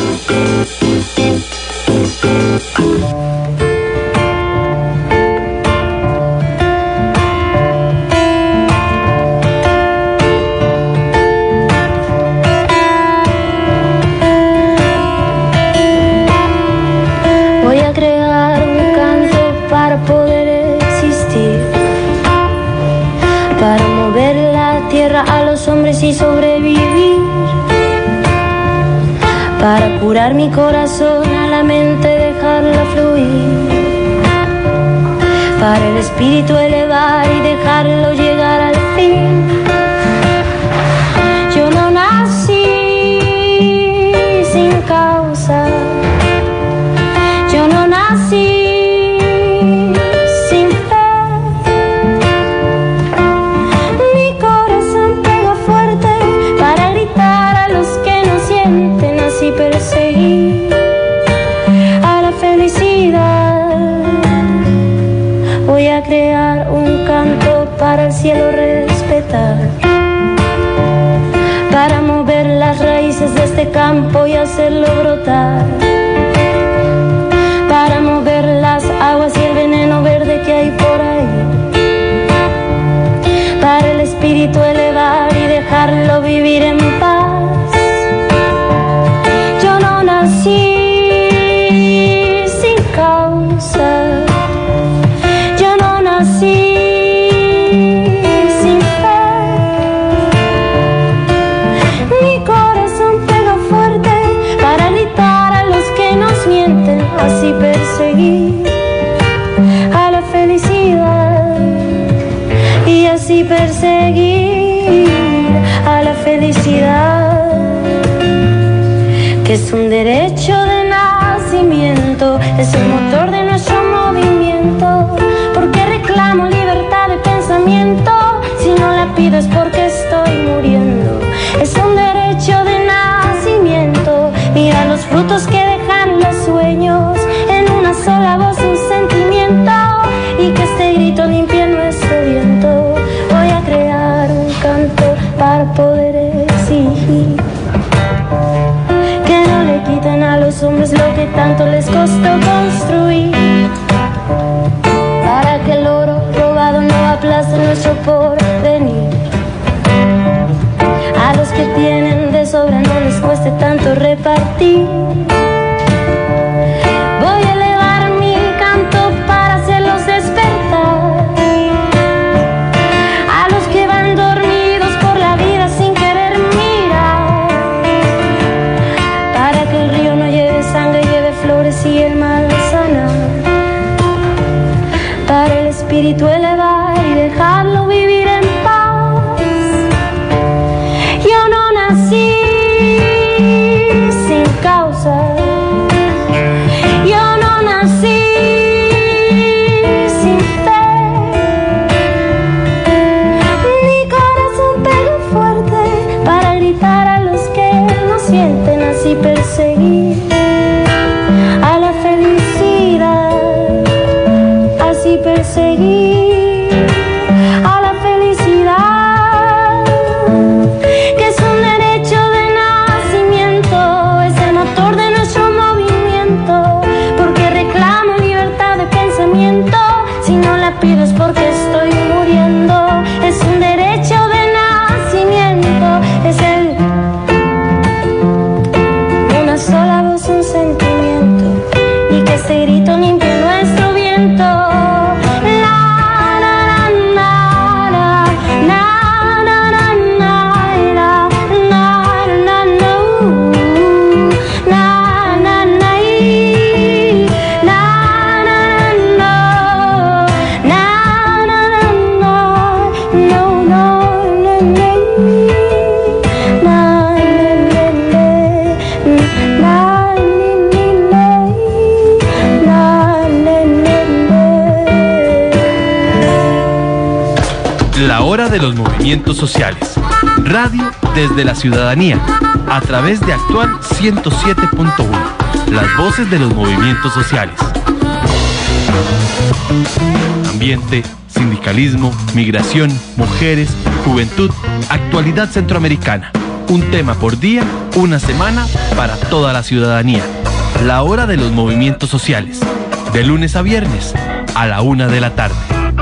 Speaker 6: Voy a crear un canto para poder existir, para mover la tierra a los hombres y sobrevivir, para curar mi corazón a la mente, dejarla fluir, para el espíritu elevar y dejarlo llegar al fin. Yo no nací sin causa, yo no nací sin fe. Mi corazón pega fuerte para gritar a los que no sienten, así perseguir a la felicidad. Voy a crear un canto para el cielo respetar, para mover las raíces de este campo y hacerlo brotar, para mover las aguas y el veneno verde que hay por ahí, para el espíritu elevar y dejarlo vivir en paz. Yo no nací sin causa, yo no nací sin fe. Mi corazón pega fuerte para gritar a los que nos mienten, así perseguir a la felicidad y así perseguir a la felicidad, que es un derecho de nacimiento, es el motor de nuestro movimiento, porque reclamo libertad de pensamiento, si no la pido es porque estoy muriendo. Es un derecho de nacimiento, mira los frutos que dejan los sueños, en una sola voz un sentimiento, y que este grito limpie nuestro viento. Voy a crear un canto para poder exigir que no le quiten a los hombres lo que tanto les costó construir, para que el oro robado no aplaste nuestro porvenir. A los que tienen de sobra no les cueste tanto repartir. Voy a elevar mi canto para hacerlos despertar, a los que van dormidos por la vida sin querer mirar, para que el río no lleve sangre, lleve flores y el mal sanar, para el espíritu elevar y dejarlo vivir en paz. Yo no nací sin causa, yo no nací sin fe. Mi corazón pega fuerte para gritar a los que no sienten, así perseguir a la felicidad, así perseguir a la felicidad, que es un derecho de nacimiento, es el motor de nuestro movimiento, porque reclamo libertad de pensamiento, si no la pido es porque estoy muriendo. Es un derecho de nacimiento, es el una sola voz, un sentimiento, y que este grito limpie nuestro viento.
Speaker 10: La hora de los movimientos sociales. Radio desde la ciudadanía, a través de Actual 107.1. Las voces de los movimientos sociales. Ambiente, sindicalismo, migración, mujeres, juventud, actualidad centroamericana. Un tema por día, una semana para toda la ciudadanía. La hora de los movimientos sociales. De lunes a viernes, a la 1 de la tarde.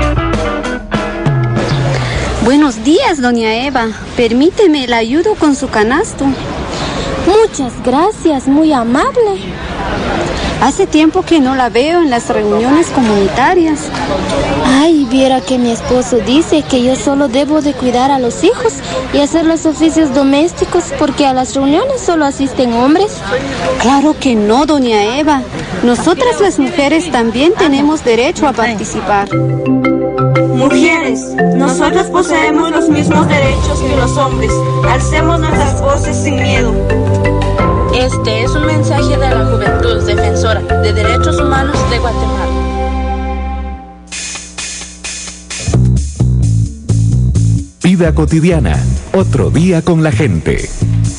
Speaker 11: Buenos días, doña Eva. Permíteme, la ayudo con su canasto.
Speaker 12: Muchas gracias, muy amable.
Speaker 11: Hace tiempo que no la veo en las reuniones comunitarias.
Speaker 12: Ay, Ay, viera que mi esposo dice que yo solo debo de cuidar a los hijos y hacer los oficios domésticos porque a las reuniones solo asisten hombres.
Speaker 11: Claro que no, doña Eva. Nosotras las mujeres también tenemos derecho a participar.
Speaker 8: Mujeres, nosotros poseemos los mismos derechos que los hombres. Alcemos nuestras voces sin miedo.
Speaker 13: Este es un mensaje de la Juventud Defensora de Derechos Humanos de Guatemala.
Speaker 1: Vida cotidiana, otro día con la gente.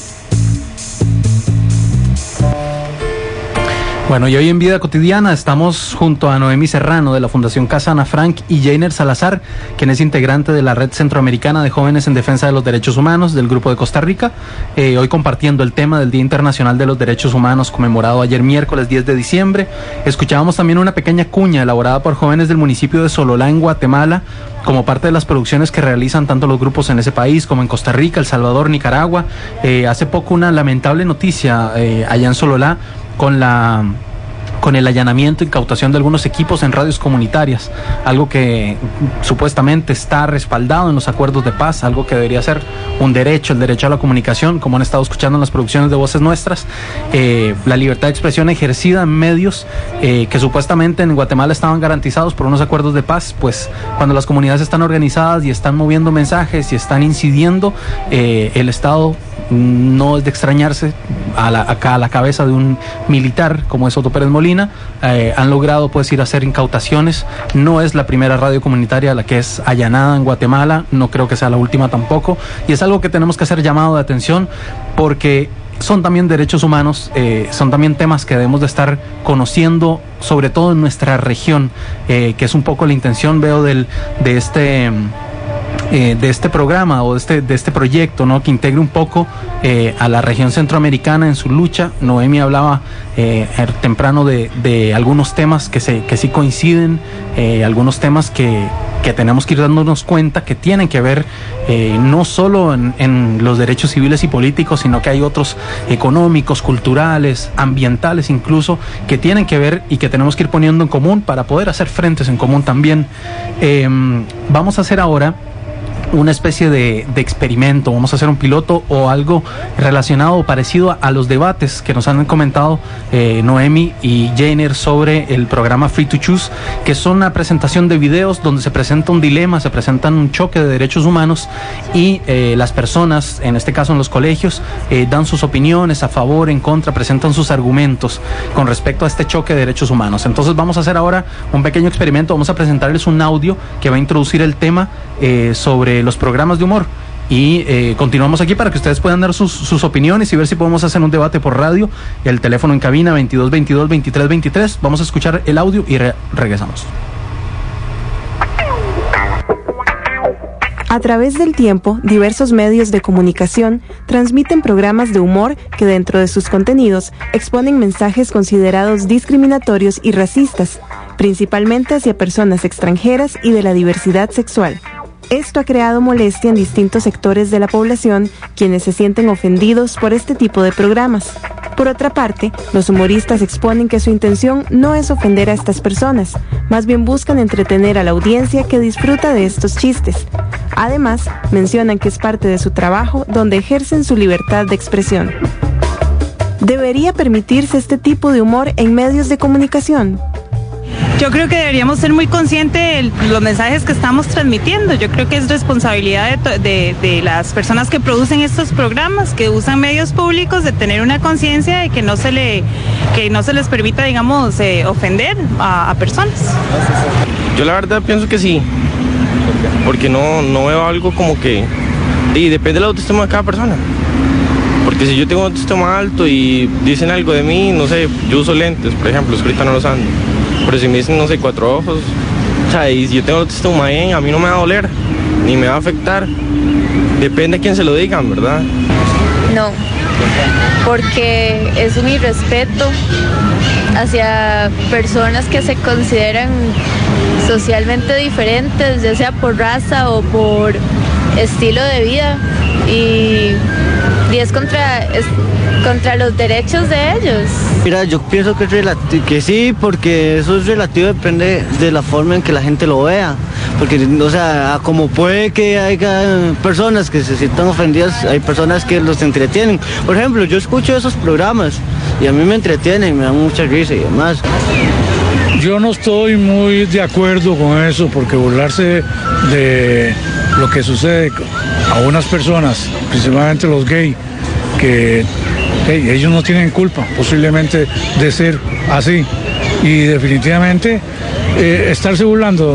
Speaker 2: Bueno, y hoy en Vida Cotidiana estamos junto a Noemi Serrano de la Fundación Casa Ana Frank y Jainer Salazar, quien es integrante de la Red Centroamericana de Jóvenes en Defensa de los Derechos Humanos del Grupo de Costa Rica, hoy compartiendo el tema del Día Internacional de los Derechos Humanos conmemorado ayer miércoles 10 de diciembre. Escuchábamos también una pequeña cuña elaborada por jóvenes del municipio de Sololá en Guatemala, como parte de las producciones que realizan tanto los grupos en ese país como en Costa Rica, El Salvador, Nicaragua. Hace poco una lamentable noticia allá en Sololá con el allanamiento e incautación de algunos equipos en radios comunitarias, algo que supuestamente está respaldado en los acuerdos de paz, algo que debería ser un derecho, el derecho a la comunicación, como han estado escuchando en las producciones de Voces Nuestras, la libertad de expresión ejercida en medios que supuestamente en Guatemala estaban garantizados por unos acuerdos de paz. Pues cuando las comunidades están organizadas y están moviendo mensajes y están incidiendo, el Estado, no es de extrañarse, acá a la cabeza de un militar como es Otto Pérez Molina, han logrado pues ir a hacer incautaciones. No es la primera radio comunitaria la que es allanada en Guatemala, no creo que sea la última tampoco, y es algo que tenemos que hacer llamado de atención porque son también derechos humanos, son también temas que debemos de estar conociendo, sobre todo en nuestra región, que es un poco la intención, veo, de este programa o de este proyecto, ¿no? Que integre un poco a la región centroamericana en su lucha. Noemi hablaba temprano de algunos temas que sí coinciden, algunos temas que tenemos que ir dándonos cuenta que tienen que ver no solo en los derechos civiles y políticos, sino que hay otros económicos, culturales, ambientales incluso, que tienen que ver y que tenemos que ir poniendo en común para poder hacer frentes en común también. Vamos a hacer ahora una especie de experimento, vamos a hacer un piloto o algo relacionado o parecido a los debates que nos han comentado Noemi y Jainer sobre el programa Free to Choose, que son una presentación de videos donde se presenta un dilema, se presenta un choque de derechos humanos y las personas, en este caso en los colegios, dan sus opiniones a favor, en contra, presentan sus argumentos con respecto a este choque de derechos humanos. Entonces vamos a hacer ahora un pequeño experimento, vamos a presentarles un audio que va a introducir el tema sobre los programas de humor y continuamos aquí para que ustedes puedan dar sus opiniones y ver si podemos hacer un debate por radio. El teléfono en cabina 2222-2323. Vamos a escuchar el audio y regresamos.
Speaker 14: A través del tiempo, diversos medios de comunicación transmiten programas de humor que dentro de sus contenidos exponen mensajes considerados discriminatorios y racistas, principalmente hacia personas extranjeras y de la diversidad sexual. Esto ha creado molestia en distintos sectores de la población, quienes se sienten ofendidos por este tipo de programas. Por otra parte, los humoristas exponen que su intención no es ofender a estas personas, más bien buscan entretener a la audiencia que disfruta de estos chistes. Además, mencionan que es parte de su trabajo donde ejercen su libertad de expresión. ¿Debería permitirse este tipo de humor en medios de comunicación?
Speaker 15: Yo creo que deberíamos ser muy conscientes de los mensajes que estamos transmitiendo. Yo creo que es responsabilidad de las personas que producen estos programas, que usan medios públicos, de tener una conciencia de que no se les permita, digamos, ofender a personas.
Speaker 16: Yo la verdad pienso que sí, porque no veo algo como que... Y depende de la autoestima de cada persona. Porque si yo tengo autoestima alto y dicen algo de mí, no sé, yo uso lentes, por ejemplo, es que ahorita no los ando. Pero si me dicen, no sé, 4 ojos, o sea, y si yo tengo autoestima bien, a mí no me va a doler, ni me va a afectar. Depende a quién se lo digan, ¿verdad?
Speaker 17: No, porque es un irrespeto hacia personas que se consideran socialmente diferentes, ya sea por raza o por estilo de vida. Y y es contra los derechos de ellos.
Speaker 18: Mira, yo pienso que sí, porque eso es relativo, depende de la forma en que la gente lo vea. Porque, o sea, como puede que haya personas que se sientan ofendidas, hay personas que los entretienen. Por ejemplo, yo escucho esos programas y a mí me entretienen, me dan mucha risa y demás.
Speaker 19: Yo no estoy muy de acuerdo con eso, porque burlarse de lo que sucede a unas personas, principalmente los gays, que ellos no tienen culpa posiblemente de ser así, y definitivamente estarse burlando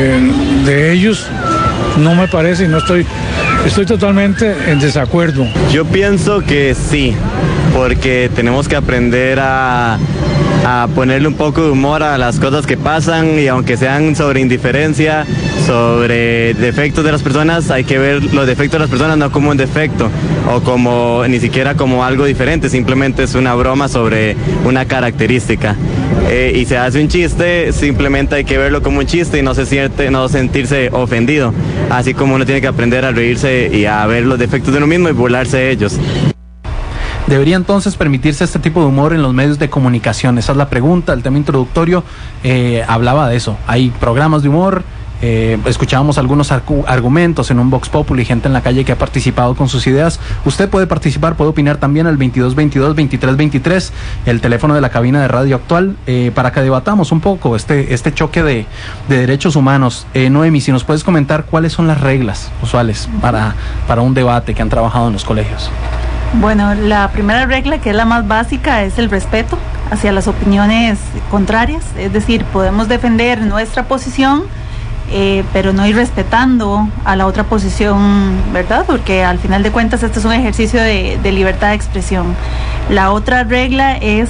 Speaker 19: de ellos no me parece, y estoy totalmente en desacuerdo.
Speaker 20: Yo pienso que sí, porque tenemos que aprender a ponerle un poco de humor a las cosas que pasan, y aunque sean sobre indiferencia, sobre defectos de las personas, hay que ver los defectos de las personas no como un defecto o como ni siquiera como algo diferente, simplemente es una broma sobre una característica. Y se hace un chiste, simplemente hay que verlo como un chiste y no sentirse ofendido, así como uno tiene que aprender a reírse y a ver los defectos de uno mismo y burlarse de ellos.
Speaker 2: ¿Debería entonces permitirse este tipo de humor en los medios de comunicación? Esa es la pregunta. El tema introductorio hablaba de eso. Hay programas de humor, escuchábamos algunos argumentos en un Vox Populi, gente en la calle que ha participado con sus ideas. Usted puede participar, puede opinar también al 2222-2323, el teléfono de la cabina de Radio Actual, para que debatamos un poco este choque de derechos humanos. Noemi, si nos puedes comentar cuáles son las reglas usuales para un debate que han trabajado en los colegios.
Speaker 3: Bueno, la primera regla, que es la más básica, es el respeto hacia las opiniones contrarias. Es decir, podemos defender nuestra posición, pero no ir respetando a la otra posición, ¿verdad? Porque al final de cuentas este es un ejercicio de libertad de expresión. La otra regla es,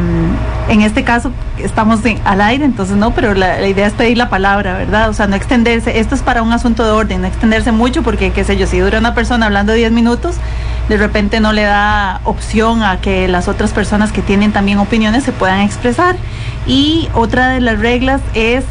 Speaker 3: en este caso estamos al aire, entonces no, pero la idea es pedir la palabra, ¿verdad? O sea, no extenderse, esto es para un asunto de orden, no extenderse mucho, porque qué sé yo, si dura una persona hablando 10 minutos, de repente no le da opción a que las otras personas que tienen también opiniones se puedan expresar. Y otra de las reglas es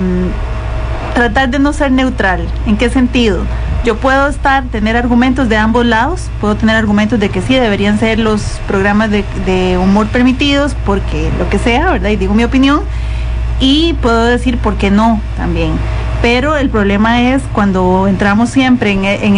Speaker 3: tratar de no ser neutral. ¿En qué sentido? Yo puedo tener argumentos de ambos lados, puedo tener argumentos de que sí, deberían ser los programas de humor permitidos, porque lo que sea, ¿verdad? Y digo mi opinión, y puedo decir por qué no también. Pero el problema es cuando entramos siempre en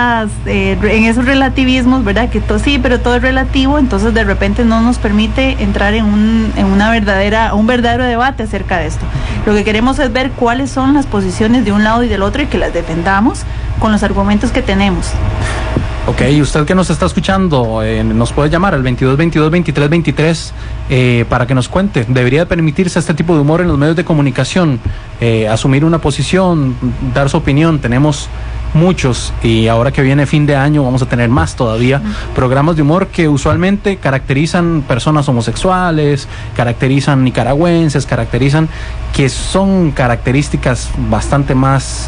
Speaker 3: esos relativismos, ¿verdad? Que sí, pero todo es relativo, entonces de repente no nos permite entrar en un verdadero debate acerca de esto. Lo que queremos es ver cuáles son las posiciones de un lado y del otro y que las defendamos con los argumentos que tenemos.
Speaker 2: Ok, usted que nos está escuchando, nos puede llamar al 2222-2323 para que nos cuente. ¿Debería permitirse este tipo de humor en los medios de comunicación? Asumir una posición, dar su opinión. Tenemos muchos, y ahora que viene fin de año vamos a tener más todavía, programas de humor que usualmente caracterizan personas homosexuales, caracterizan nicaragüenses, que son características bastante más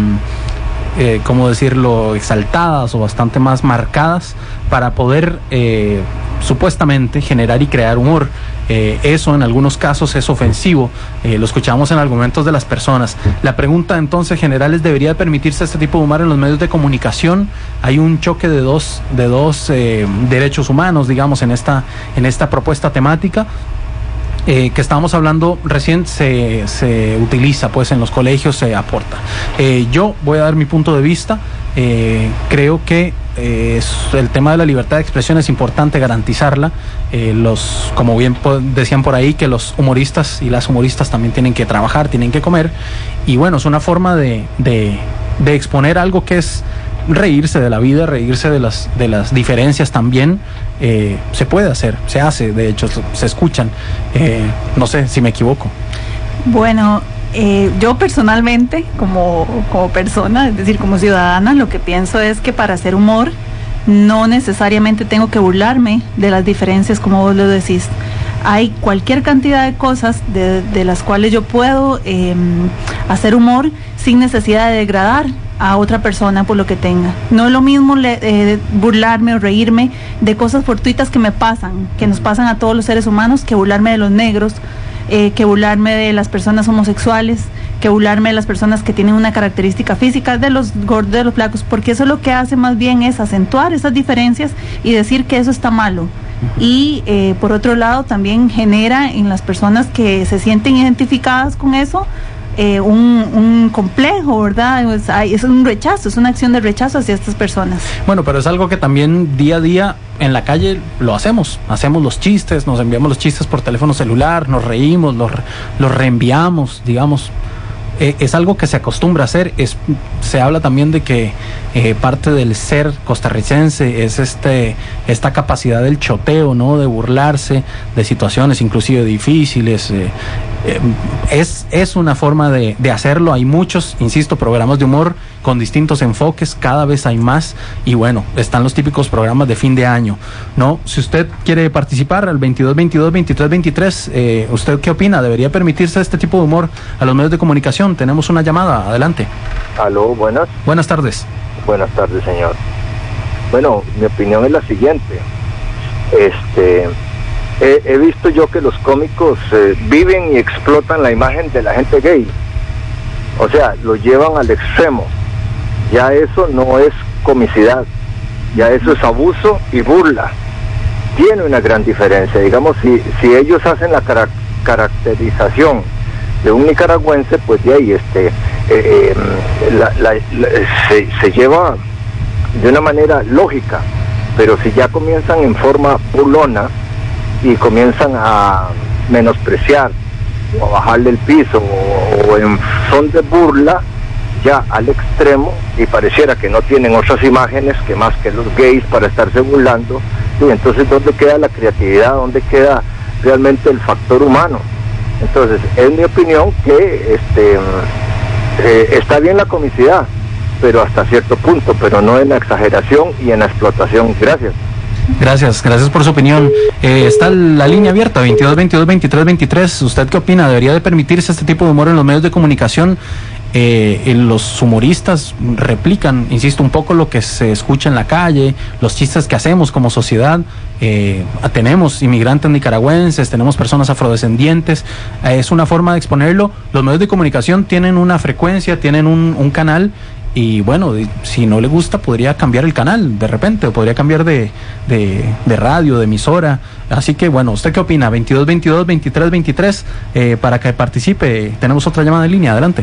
Speaker 2: ¿cómo decirlo?, exaltadas o bastante más marcadas para poder supuestamente generar y crear humor. Eso en algunos casos es ofensivo, lo escuchamos en argumentos de las personas. La pregunta entonces general es: ¿debería permitirse este tipo de humor en los medios de comunicación? Hay un choque de dos derechos humanos, digamos, en esta propuesta temática. Que estábamos hablando recién, se utiliza pues en los colegios, se aporta. Yo voy a dar mi punto de vista. Creo que el tema de la libertad de expresión es importante garantizarla. Como bien decían por ahí, que los humoristas y las humoristas también tienen que trabajar, tienen que comer, y bueno, es una forma de exponer algo que es reírse de la vida, reírse de las diferencias también. Se puede hacer, se hace, de hecho se escuchan. No sé si me equivoco.
Speaker 3: Bueno, yo personalmente como persona, es decir, como ciudadana, lo que pienso es que para hacer humor no necesariamente tengo que burlarme de las diferencias, como vos lo decís. Hay cualquier cantidad de cosas de las cuales yo puedo hacer humor sin necesidad de degradar a otra persona por lo que tenga. No es lo mismo burlarme o reírme de cosas fortuitas que nos pasan a todos los seres humanos, que burlarme de los negros, que burlarme de las personas homosexuales, que burlarme de las personas que tienen una característica física, de los gordos, de los flacos, porque eso lo que hace más bien es acentuar esas diferencias y decir que eso está malo. Y por otro lado también genera en las personas que se sienten identificadas con eso un complejo, ¿verdad? Es un rechazo, es una acción de rechazo hacia estas personas.
Speaker 2: Bueno, pero es algo que también día a día en la calle lo hacemos los chistes, nos enviamos los chistes por teléfono celular, nos reímos, los reenviamos, digamos. Es algo que se acostumbra a hacer. Se habla también de que parte del ser costarricense es esta capacidad del choteo, ¿no? De burlarse de situaciones inclusive difíciles. Es una forma de hacerlo. Hay muchos, insisto, programas de humor con distintos enfoques, cada vez hay más, y bueno, están los típicos programas de fin de año, ¿no? Si usted quiere participar, al 2222-2323, ¿usted qué opina? ¿Debería permitirse este tipo de humor a los medios de comunicación? Tenemos una llamada, adelante.
Speaker 21: Aló, buenas.
Speaker 2: Buenas tardes.
Speaker 21: Buenas tardes, señor. Bueno, mi opinión es la siguiente. He visto yo que los cómicos viven y explotan la imagen de la gente gay. O sea, lo llevan al extremo. Ya eso no es comicidad, ya eso es abuso y burla. Tiene una gran diferencia. Digamos, si ellos hacen la caracterización de un nicaragüense, pues de ahí se lleva de una manera lógica. Pero si ya comienzan en forma burlona y comienzan a menospreciar o a bajarle el piso o en son de burla ya al extremo, y pareciera que no tienen otras imágenes que más que los gays para estarse burlando, y entonces ¿dónde queda la creatividad? ¿Dónde queda realmente el factor humano? Entonces es mi opinión que está bien la comicidad, pero hasta cierto punto, pero no en la exageración y en la explotación. Gracias.
Speaker 2: Gracias por su opinión. Está la línea abierta, 2222-2323. ¿Usted qué opina? ¿Debería de permitirse este tipo de humor en los medios de comunicación? Los humoristas replican, insisto, un poco lo que se escucha en la calle, los chistes que hacemos como sociedad. Tenemos inmigrantes nicaragüenses, tenemos personas afrodescendientes. Es una forma de exponerlo. Los medios de comunicación tienen una frecuencia, tienen un canal. Y bueno, si no le gusta, podría cambiar el canal de repente, o podría cambiar de radio, de emisora. Así que bueno, ¿usted qué opina? 2222-2323, para que participe. Tenemos otra llamada en línea, adelante.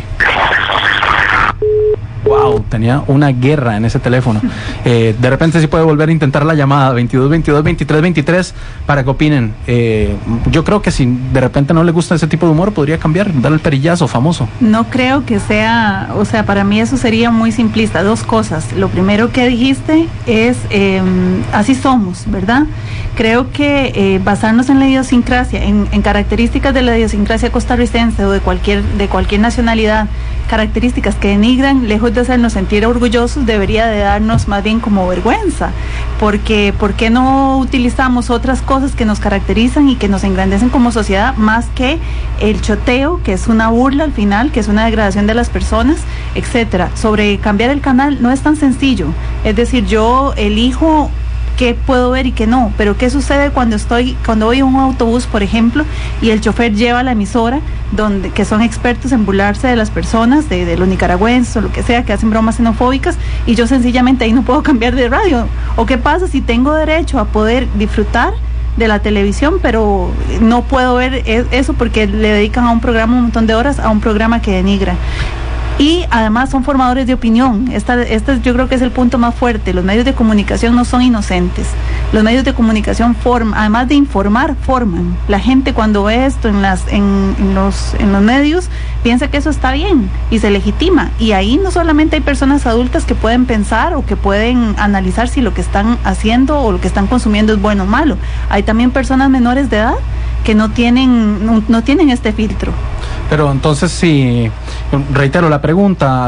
Speaker 2: Wow, tenía una guerra en ese teléfono. De repente sí puede volver a intentar la llamada, 2222-2323, para que opinen. Yo creo que si de repente no le gusta ese tipo de humor, podría cambiar, dar el perillazo famoso.
Speaker 3: No creo que sea, o sea, para mí eso sería muy simplista. Dos cosas. Lo primero que dijiste es, así somos, ¿verdad? Creo que basarnos en la idiosincrasia, en características de la idiosincrasia costarricense o de cualquier nacionalidad, características que denigran, lejos de hacernos sentir orgullosos, debería de darnos más bien como vergüenza, porque ¿por qué no utilizamos otras cosas que nos caracterizan y que nos engrandecen como sociedad, más que el choteo, que es una burla al final, que es una degradación de las personas, etcétera? Sobre cambiar el canal no es tan sencillo, es decir, yo elijo qué puedo ver y qué no, pero qué sucede cuando voy a un autobús, por ejemplo, y el chofer lleva la emisora que son expertos en burlarse de las personas, de los nicaragüenses o lo que sea, que hacen bromas xenofóbicas, y yo sencillamente ahí no puedo cambiar de radio? ¿O qué pasa si tengo derecho a poder disfrutar de la televisión, pero no puedo ver eso porque le dedican a un programa un montón de horas a un programa que denigra? Y además son formadores de opinión. Este yo creo que es el punto más fuerte. Los medios de comunicación no son inocentes. Los medios de comunicación además de informar, forman. La gente cuando ve esto en los medios piensa que eso está bien y se legitima. Y ahí no solamente hay personas adultas que pueden pensar o que pueden analizar si lo que están haciendo o lo que están consumiendo es bueno o malo. Hay también personas menores de edad que no tienen este filtro.
Speaker 2: Pero entonces, si reitero la pregunta,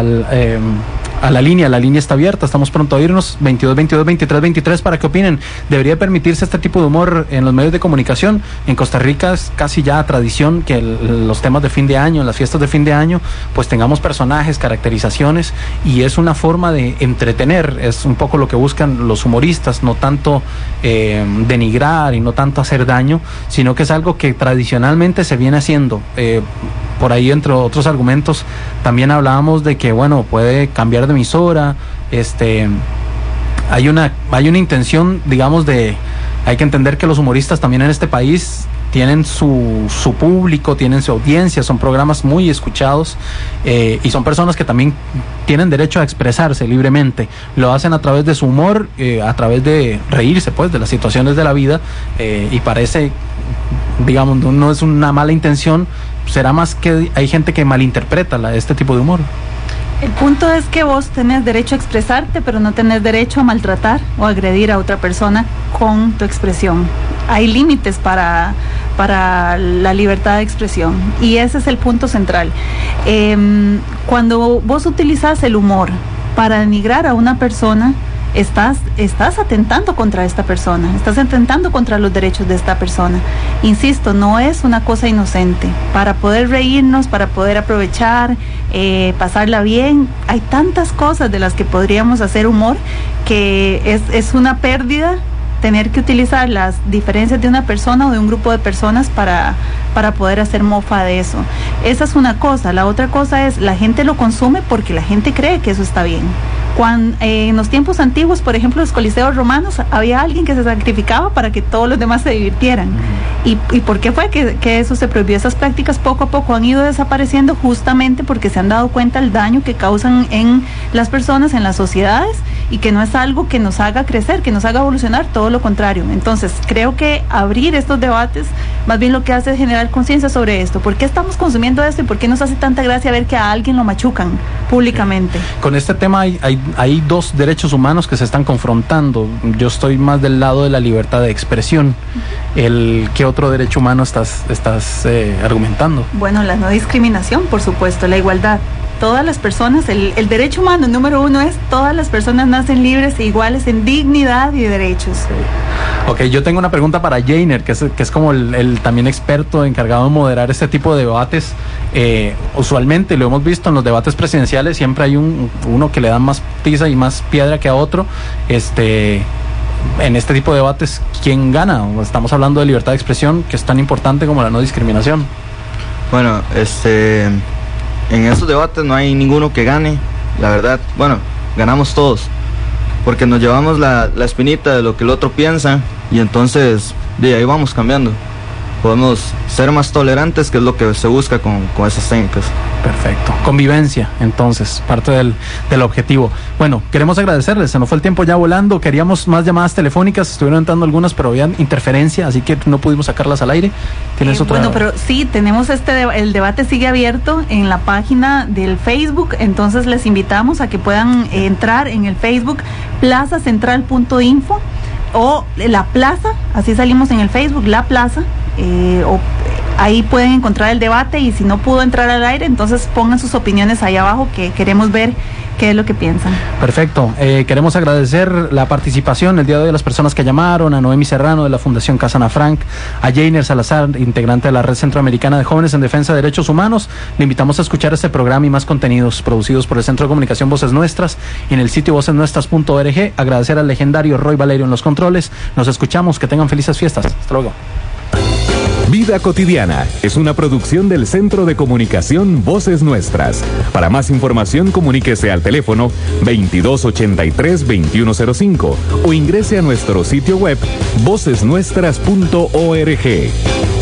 Speaker 2: a la línea está abierta, estamos pronto a irnos, 2222-2323, para que opinen. ¿Debería permitirse este tipo de humor en los medios de comunicación? En Costa Rica es casi ya tradición que los temas de fin de año, en las fiestas de fin de año, pues tengamos personajes, caracterizaciones, y es una forma de entretener, es un poco lo que buscan los humoristas, no tanto denigrar y no tanto hacer daño, sino que es algo que tradicionalmente se viene haciendo. por ahí, entre otros argumentos, también hablábamos de que, bueno, puede cambiar de emisora, hay una intención, digamos, hay que entender que los humoristas también en este país tienen su público, tienen su audiencia, son programas muy escuchados, y son personas que también tienen derecho a expresarse libremente. Lo hacen a través de su humor, a través de reírse pues de las situaciones de la vida, y parece, digamos, no es una mala intención, será más que hay gente que malinterpreta este tipo de humor.
Speaker 3: El punto es que vos tenés derecho a expresarte, pero no tenés derecho a maltratar o agredir a otra persona con tu expresión. Hay límites para la libertad de expresión, y ese es el punto central. Cuando vos utilizas el humor para denigrar a una persona, estás atentando contra esta persona, estás atentando contra los derechos de esta persona. Insisto, no es una cosa inocente. Para poder reírnos, para poder aprovechar, pasarla bien, hay tantas cosas de las que podríamos hacer humor, que es una pérdida tener que utilizar las diferencias de una persona o de un grupo de personas para poder hacer mofa de eso. Esa es una cosa. La otra cosa es, la gente lo consume porque la gente cree que eso está bien. En los tiempos antiguos, por ejemplo, los coliseos romanos, había alguien que se sacrificaba para que todos los demás se divirtieran. ¿Y por qué fue que eso se prohibió? Esas prácticas poco a poco han ido desapareciendo, justamente porque se han dado cuenta del daño que causan en las personas, en las sociedades, y que no es algo que nos haga crecer, que nos haga evolucionar, todo lo contrario. Entonces, creo que abrir estos debates, más bien lo que hace es generar conciencia sobre esto. ¿Por qué estamos consumiendo esto y por qué nos hace tanta gracia ver que a alguien lo machucan públicamente?
Speaker 2: Con este tema hay dos derechos humanos que se están confrontando. Yo estoy más del lado de la libertad de expresión. ¿Qué otro derecho humano estás argumentando?
Speaker 3: Bueno, la no discriminación, por supuesto, la igualdad. Todas las personas, el derecho humano número uno es: todas las personas nacen libres e iguales en dignidad y derechos.
Speaker 2: Ok, yo tengo una pregunta para Jainer, que es como el también experto encargado de moderar este tipo de debates. Usualmente lo hemos visto en los debates presidenciales, siempre hay uno que le da más tiza y más piedra que a otro. En este tipo de debates, ¿quién gana? Estamos hablando de libertad de expresión, que es tan importante como la no discriminación.
Speaker 4: Bueno, en estos debates no hay ninguno que gane, la verdad. Bueno, ganamos todos, porque nos llevamos la espinita de lo que el otro piensa, y entonces de ahí vamos cambiando. Podemos ser más tolerantes, que es lo que se busca con esas técnicas.
Speaker 2: Perfecto. Convivencia, entonces, parte del objetivo. Bueno, queremos agradecerles, se nos fue el tiempo ya volando, queríamos más llamadas telefónicas, estuvieron entrando algunas, pero había interferencia, así que no pudimos sacarlas al aire. ¿Tienes otra?
Speaker 3: Bueno, pero sí, tenemos el debate sigue abierto en la página del Facebook, entonces les invitamos a que puedan entrar en el Facebook plazacentral.info o La Plaza, así salimos en el Facebook, La Plaza. Ahí pueden encontrar el debate, y si no pudo entrar al aire, entonces pongan sus opiniones ahí abajo, que queremos ver qué es lo que piensan.
Speaker 2: Perfecto. Queremos agradecer la participación el día de hoy de las personas que llamaron: a Noemi Serrano de la Fundación Casa Ana Frank, a Jainer Salazar, integrante de la Red Centroamericana de Jóvenes en Defensa de Derechos Humanos. Le invitamos a escuchar este programa y más contenidos producidos por el Centro de Comunicación Voces Nuestras y en el sitio vocesnuestras.org. Agradecer al legendario Roy Valerio en los controles. Nos escuchamos, que tengan felices fiestas. Hasta luego.
Speaker 1: Vida Cotidiana es una producción del Centro de Comunicación Voces Nuestras. Para más información, comuníquese al teléfono 2283-2105 o ingrese a nuestro sitio web vocesnuestras.org.